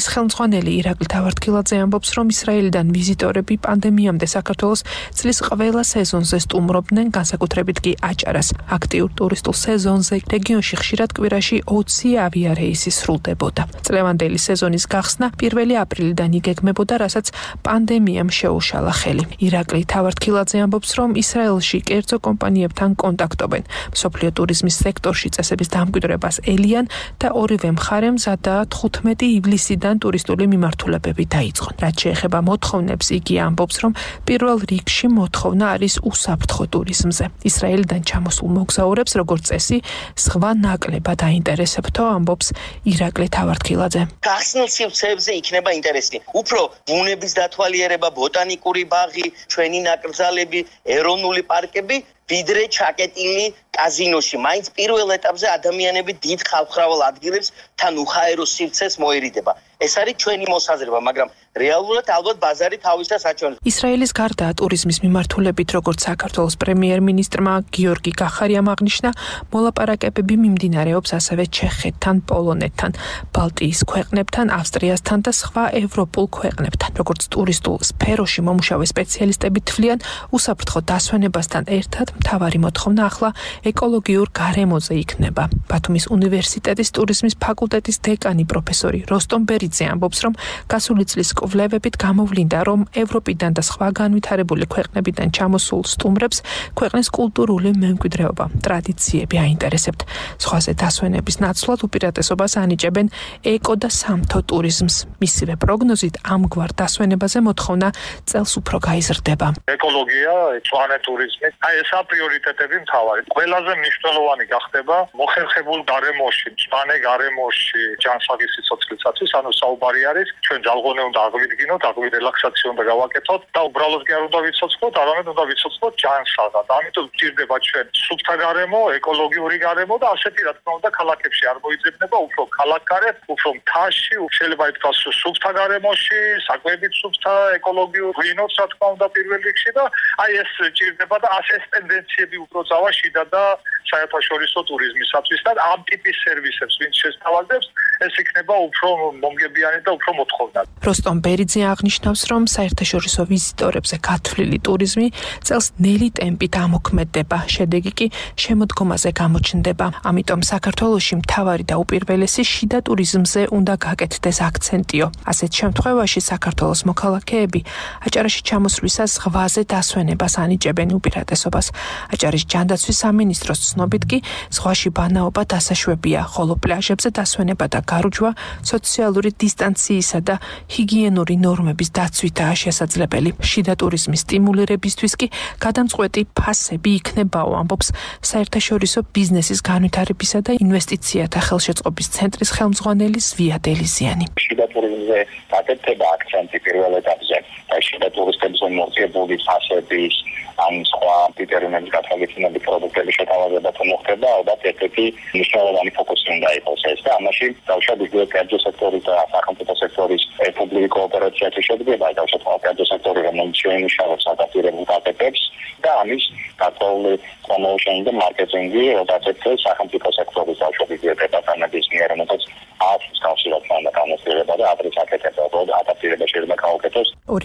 ქვეყნის ხელმძღვანელი ირაკლი თავართქილაძე ამბობს, რომ ისრაელიდან ვიზიტორები პანდემიამდე საქართველოს წლის ყველა სეზონზე სტუმრობდნენ, განსაკუთრებით კი აჭარას. აქტიურ ტურისტულ სეზონზე რეგიონში ხშირად კვირაში 20 ავიარეისი სრულდებოდა. წლევანდელი სეზონის გახსნა 1 აპრილიდან იგეგმებოდა, რასაც პანდემიამ შეუშალა ხელი. ირაკლი თავართქილაძე ამბობს, რომ ისრაელში კერძო კომპანიებთან კონტაქტობენ. მსოფლიო ტურიზმის სექტორში წესების დამკვიდრებას ელიან და ორივე მხარემ მზადაა 15 ივლისიდან ტურისტული მიმართულებები დაიწყონ. რაც შეეხება მოთხოვნებს, იგი ამბობს, რომ პირველ რიგში მოთხოვნა არის უსაფრთხო ტურიზმზე. ისრაელიდან ჩამოსულ მოგზაურებს, როგორც წესი, სხვა ნაკლებად აინტერესებთო, ამბობს ირაკლი თავართქილაძე. გახსნილ სივრცეებზე იქნება ინტერესი. უფრო ბუნების დათვალიერება, ბოტანიკური ბაღი, ჩვენი ნაკრძალები, ეროვნული პარკები, ვიდრე ჩაკეტილი კაზინოში. მაინც პირველ ეტაპზე ადამიანები დიდ ხალხმრავალ ადგილებს თან უხაერო სივრცეს მოერიდება. ეს არის ჩვენი მოსაზრება, მაგრამ რეალურად ალბათ ბაზარი თავისას აჩვენებს. ისრაელის გარდა ტურიზმის მიმართულებით, როგორც საქართველოს პრემიერ-მინისტრმა გიორგი კახარიამ აღნიშნა, მოლაპარაკებები მიმდინარეობს ასევე ჩეხეთთან, პოლონეთთან, ბალტიის ქვეყნებთან, ავსტრიასთან და სხვა ევროპულ ქვეყნებთან. როგორც ტურისტულ სფეროში მომუშავე სპეციალისტები თვლიან, უსაფრთხო დასვენებასთან ერთად მთავარი მოთხოვნა ახლა ეკოლოგიურ გარემოზე იქნება. ბათუმის უნივერსიტეტის ტურიზმის ფაკულტეტის დეკანი პროფესორი როსტომ ბერიძე ამბობს, რომ გასული წლის კვლევებით გამოვლინდა, რომ ევროპიდან და სხვა განვითარებული ქვეყნებიდან ჩამოსულ სტუმრებს ქვეყნის კულტურული მემკვიდრეობა, ტრადიციები აინტერესებთ. სხვაზე დასვენების ნაცვლად უპირატესობას ანიჭებენ ეკო და სამთო ტურიზმს. მისივე პროგნოზით ამგვარ დასვენებაზე მოთხოვნა წელს უფრო გაიზრდება. ეკოლოგია, მწვანე ტურიზმი, ეს პრიორიტეტები მთავარი. ყველაზე მნიშვნელოვანი გახდება მოხერხებულ გარემოში, მწვანე გარემოში ჯანსაღი სიცოცხლისათვის, ანუ საუბარი არის ჩვენ ძალღონე უნდა აღვიდგინოთ, რელაქსაცია უნდა გავაკეთოთ და უბრალოდ კი არ უნდა ვიცოცხლოთ, არამედ უნდა ვიცოცხლოთ ჯანსაღად. ამიტომ გვჭირდება ჩვენ სუფთა გარემო, ეკოლოგიური გარემო და ასეთი რა თქმა უნდა ქალაქებში არ მოიძებნება, უფრო ქალაქგარეთ, უფრო მთაში, შეიძლება ითქვას სუფთა გარემოში, საკვებით სუფთა, ეკოლოგიურ ღვინოს რა თქმა უნდა პირველ რიგში და ეს ჭირდება და ეს ტენდენციები უფრო წავა შიდა და საერთაშორისო ტურიზმისათვის და ამ ტიპის სერვისებს ვინც შესთავაზებს, ეს იქნება უფრო მომგებიანი და უფრო მოთხოვნად. როსტომ ბერიძე აღნიშნავს, რომ საერთაშორისო ვიზიტორებზე გათვლილი ტურიზმი წელს ნელი ტემპით ამოქმედდება, შედეგი კი შემოდგომაზე გამოჩნდება. ამიტომ საქართველოში მთავარი და უპირველესი შიდა ტურიზმზე უნდა გაკეთდეს აქცენტიო. ასეთ შემთხვევაში საქართველოს მოქალაქეები აჭარაში ჩამოსვლისას ზღვაზე დასვენებას ანიჭებენ უპირატესობას. აჭარის ჯანდაცვის სამინისტროს ცნობით კი ზღვაში ბანაობა დასაშვებია, ხოლო პლაჟებზე დასვენება და გარუჯვა სოციალური დისტანციისა და ჰიგიენური ნორმების დაცვითაა შესაძლებელი. შიდა ტურიზმის სტიმულირებისთვის კი გადამწყვეტი ფასები იქნებაო, ამბობს საერთაშორისო ბიზნესის განვითარებისა და ინვესტიციათა ხელშეწყობის ცენტრის ხელმძღვანელი ზვია დელიზიანი. შიდა ტურიზმზე გაკეთება აქცენტი პირველ ეტაპზე და შიდა ტურისტებზე მოწიებული ფასების ან სხვა კრიტერიუმების გათვალისწინებით პროდუქტების შეთავაზება თუ მოხდება, ალბათ ერთ-ერთი მნიშვნელოვანი ფოკუსი უნდა იყოს ეს და ამაში დავშავთ კერძო სექტორის და სახელმწიფო სექტორის პუბლიკური კოოპერაციათვის შედგება, დავშავთ კერძო სექტორი, რომელიც შეიმუშავებს ადაპტირებულ პაკეტებს და ამის გათვალული პრომოუშენი და მარკეტინგი, როდესაც სახელმწიფო სექტორის დავშავთ დეპარტამენტის მიერ, რომელიც აფს კავშირად განმარტება და ადრეს აკეთებდა, ადაპტირება შეიძლება გაუკეთოს.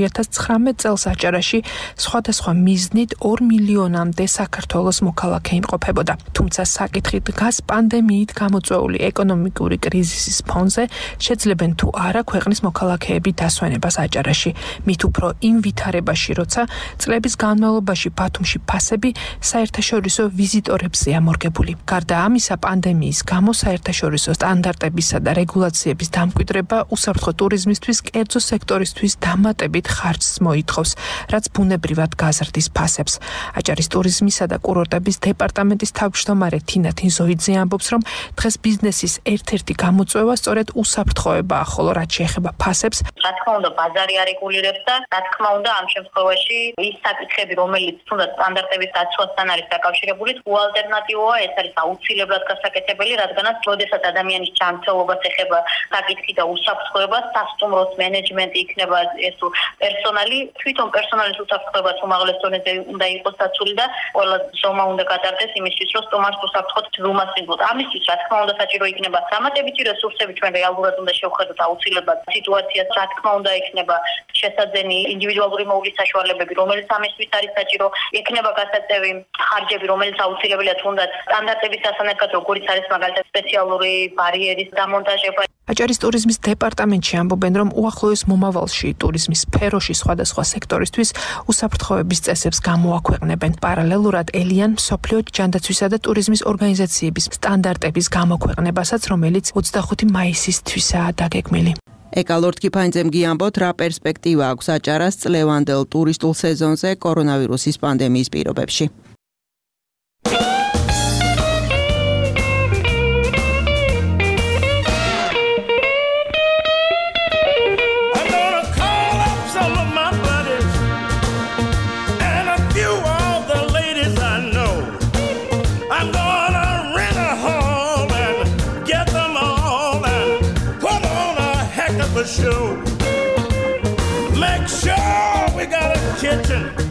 2019 წელს აჭარაში სხვადასხვა მიზნით 2 მილიონამდე საქართველოს მოქალაქე იმყოფებოდა. თუმცა საკითხი დგას პანდემიით გამოწვეული ეკონომიკური კრიზისის ფონზე შეძლებენ თუ არა ქვეყნის მოქალაქეები დასვენებას აჭარაში. მით უფრო იმ ვითარებაში, როცა წლების განმავლობაში ბათუმში ფასები საერთაშორისო ვიზიტორებზეა მორგებული. გარდა ამისა, პანდემიის გამო საერთაშორისო სტანდარტებისა და რეგულაციების დამკვიდრება უსაფრთხო ტურიზმისთვის კერძო სექტორისთვის დამატებით ხარჯს მოითხოვს, რაც ბუნებრივად გაზრდის ფასებს. აჭარის ტურიზმისა და კურორტების დეპარტამენტის თავმჯდომარე თინა თინზოიძე ამბობს, რომ დღეს ბიზნესის ერთ-ერთი გამოწვევა სწორედ უსაფრთხოებაა, ხოლო რაც შეეხება ფასებს, რა თქმა უნდა, ბაზარი არეგულირებს და რა თქმა უნდა, ამ შემთხვევაში ის საკითხები, რომელიც თუნდაც სტანდარტების დაცვასთან არის დაკავშირებული, უალტერნატივოა, ეს არის აუცილებლად გასაკეთებელი, რადგანაც როდესაც ადამიანის ჯანმრთელობას ეხება საკითხი და უსაფრთხოება, სასტუმროს მენეჯმენტი იქნება ეს პერსონალი თვითონ პერსონალის უსაფრთხოებას უმაღლეს დონეზე უნდა იყოს დაცული და ყველა ზომა უნდა გატარდეს იმისთვის, რომ სტომას უსაფრთხოდ ბრუნვას მიღოთ. ამისთვის, რა თქმა უნდა, საჭირო იქნება დამატებითი რესურსები, ჩვენ რეალურად უნდა შევხედოთ აუცილებლად სიტუაციას, რა თქმა უნდა, იქნება შესაძენი ინდივიდუალური მოვლის საშუალებები, რომელიც ამისთვის არის საჭირო, იქნება გასაწევი ხარჯები, რომელიც აუცილებელია თუნდაც სტანდარტების სასანერგად, როგორც არის მაგალითად სპეციალური ბარიერის დამონტაჟება. აჭარის ტურიზმის დეპარტამენტში ამბობენ, რომ უახლოეს მომავალში ტურიზმის სფეროში სხვადასხვა სექტორისთვის უსაფრთხოების წესებს გამოაქვეყნებენ. პარალელურად ელიან მსოფლიო ჯანდაცვისა და ტურიზმის ორგანიზაციების სტანდარტების გამოქვეყნებასაც, რომელიც 25 მაისისთვისაა დაგეგმილი. ეკალორდ კიფაინძემ გიამბოთ, რა პერსპექტივა აქვს აჭარას წლევანდელ ტურისტულ სეზონზე კორონავირუსის პანდემიის პირობებში. Show. Make sure we got a kitchen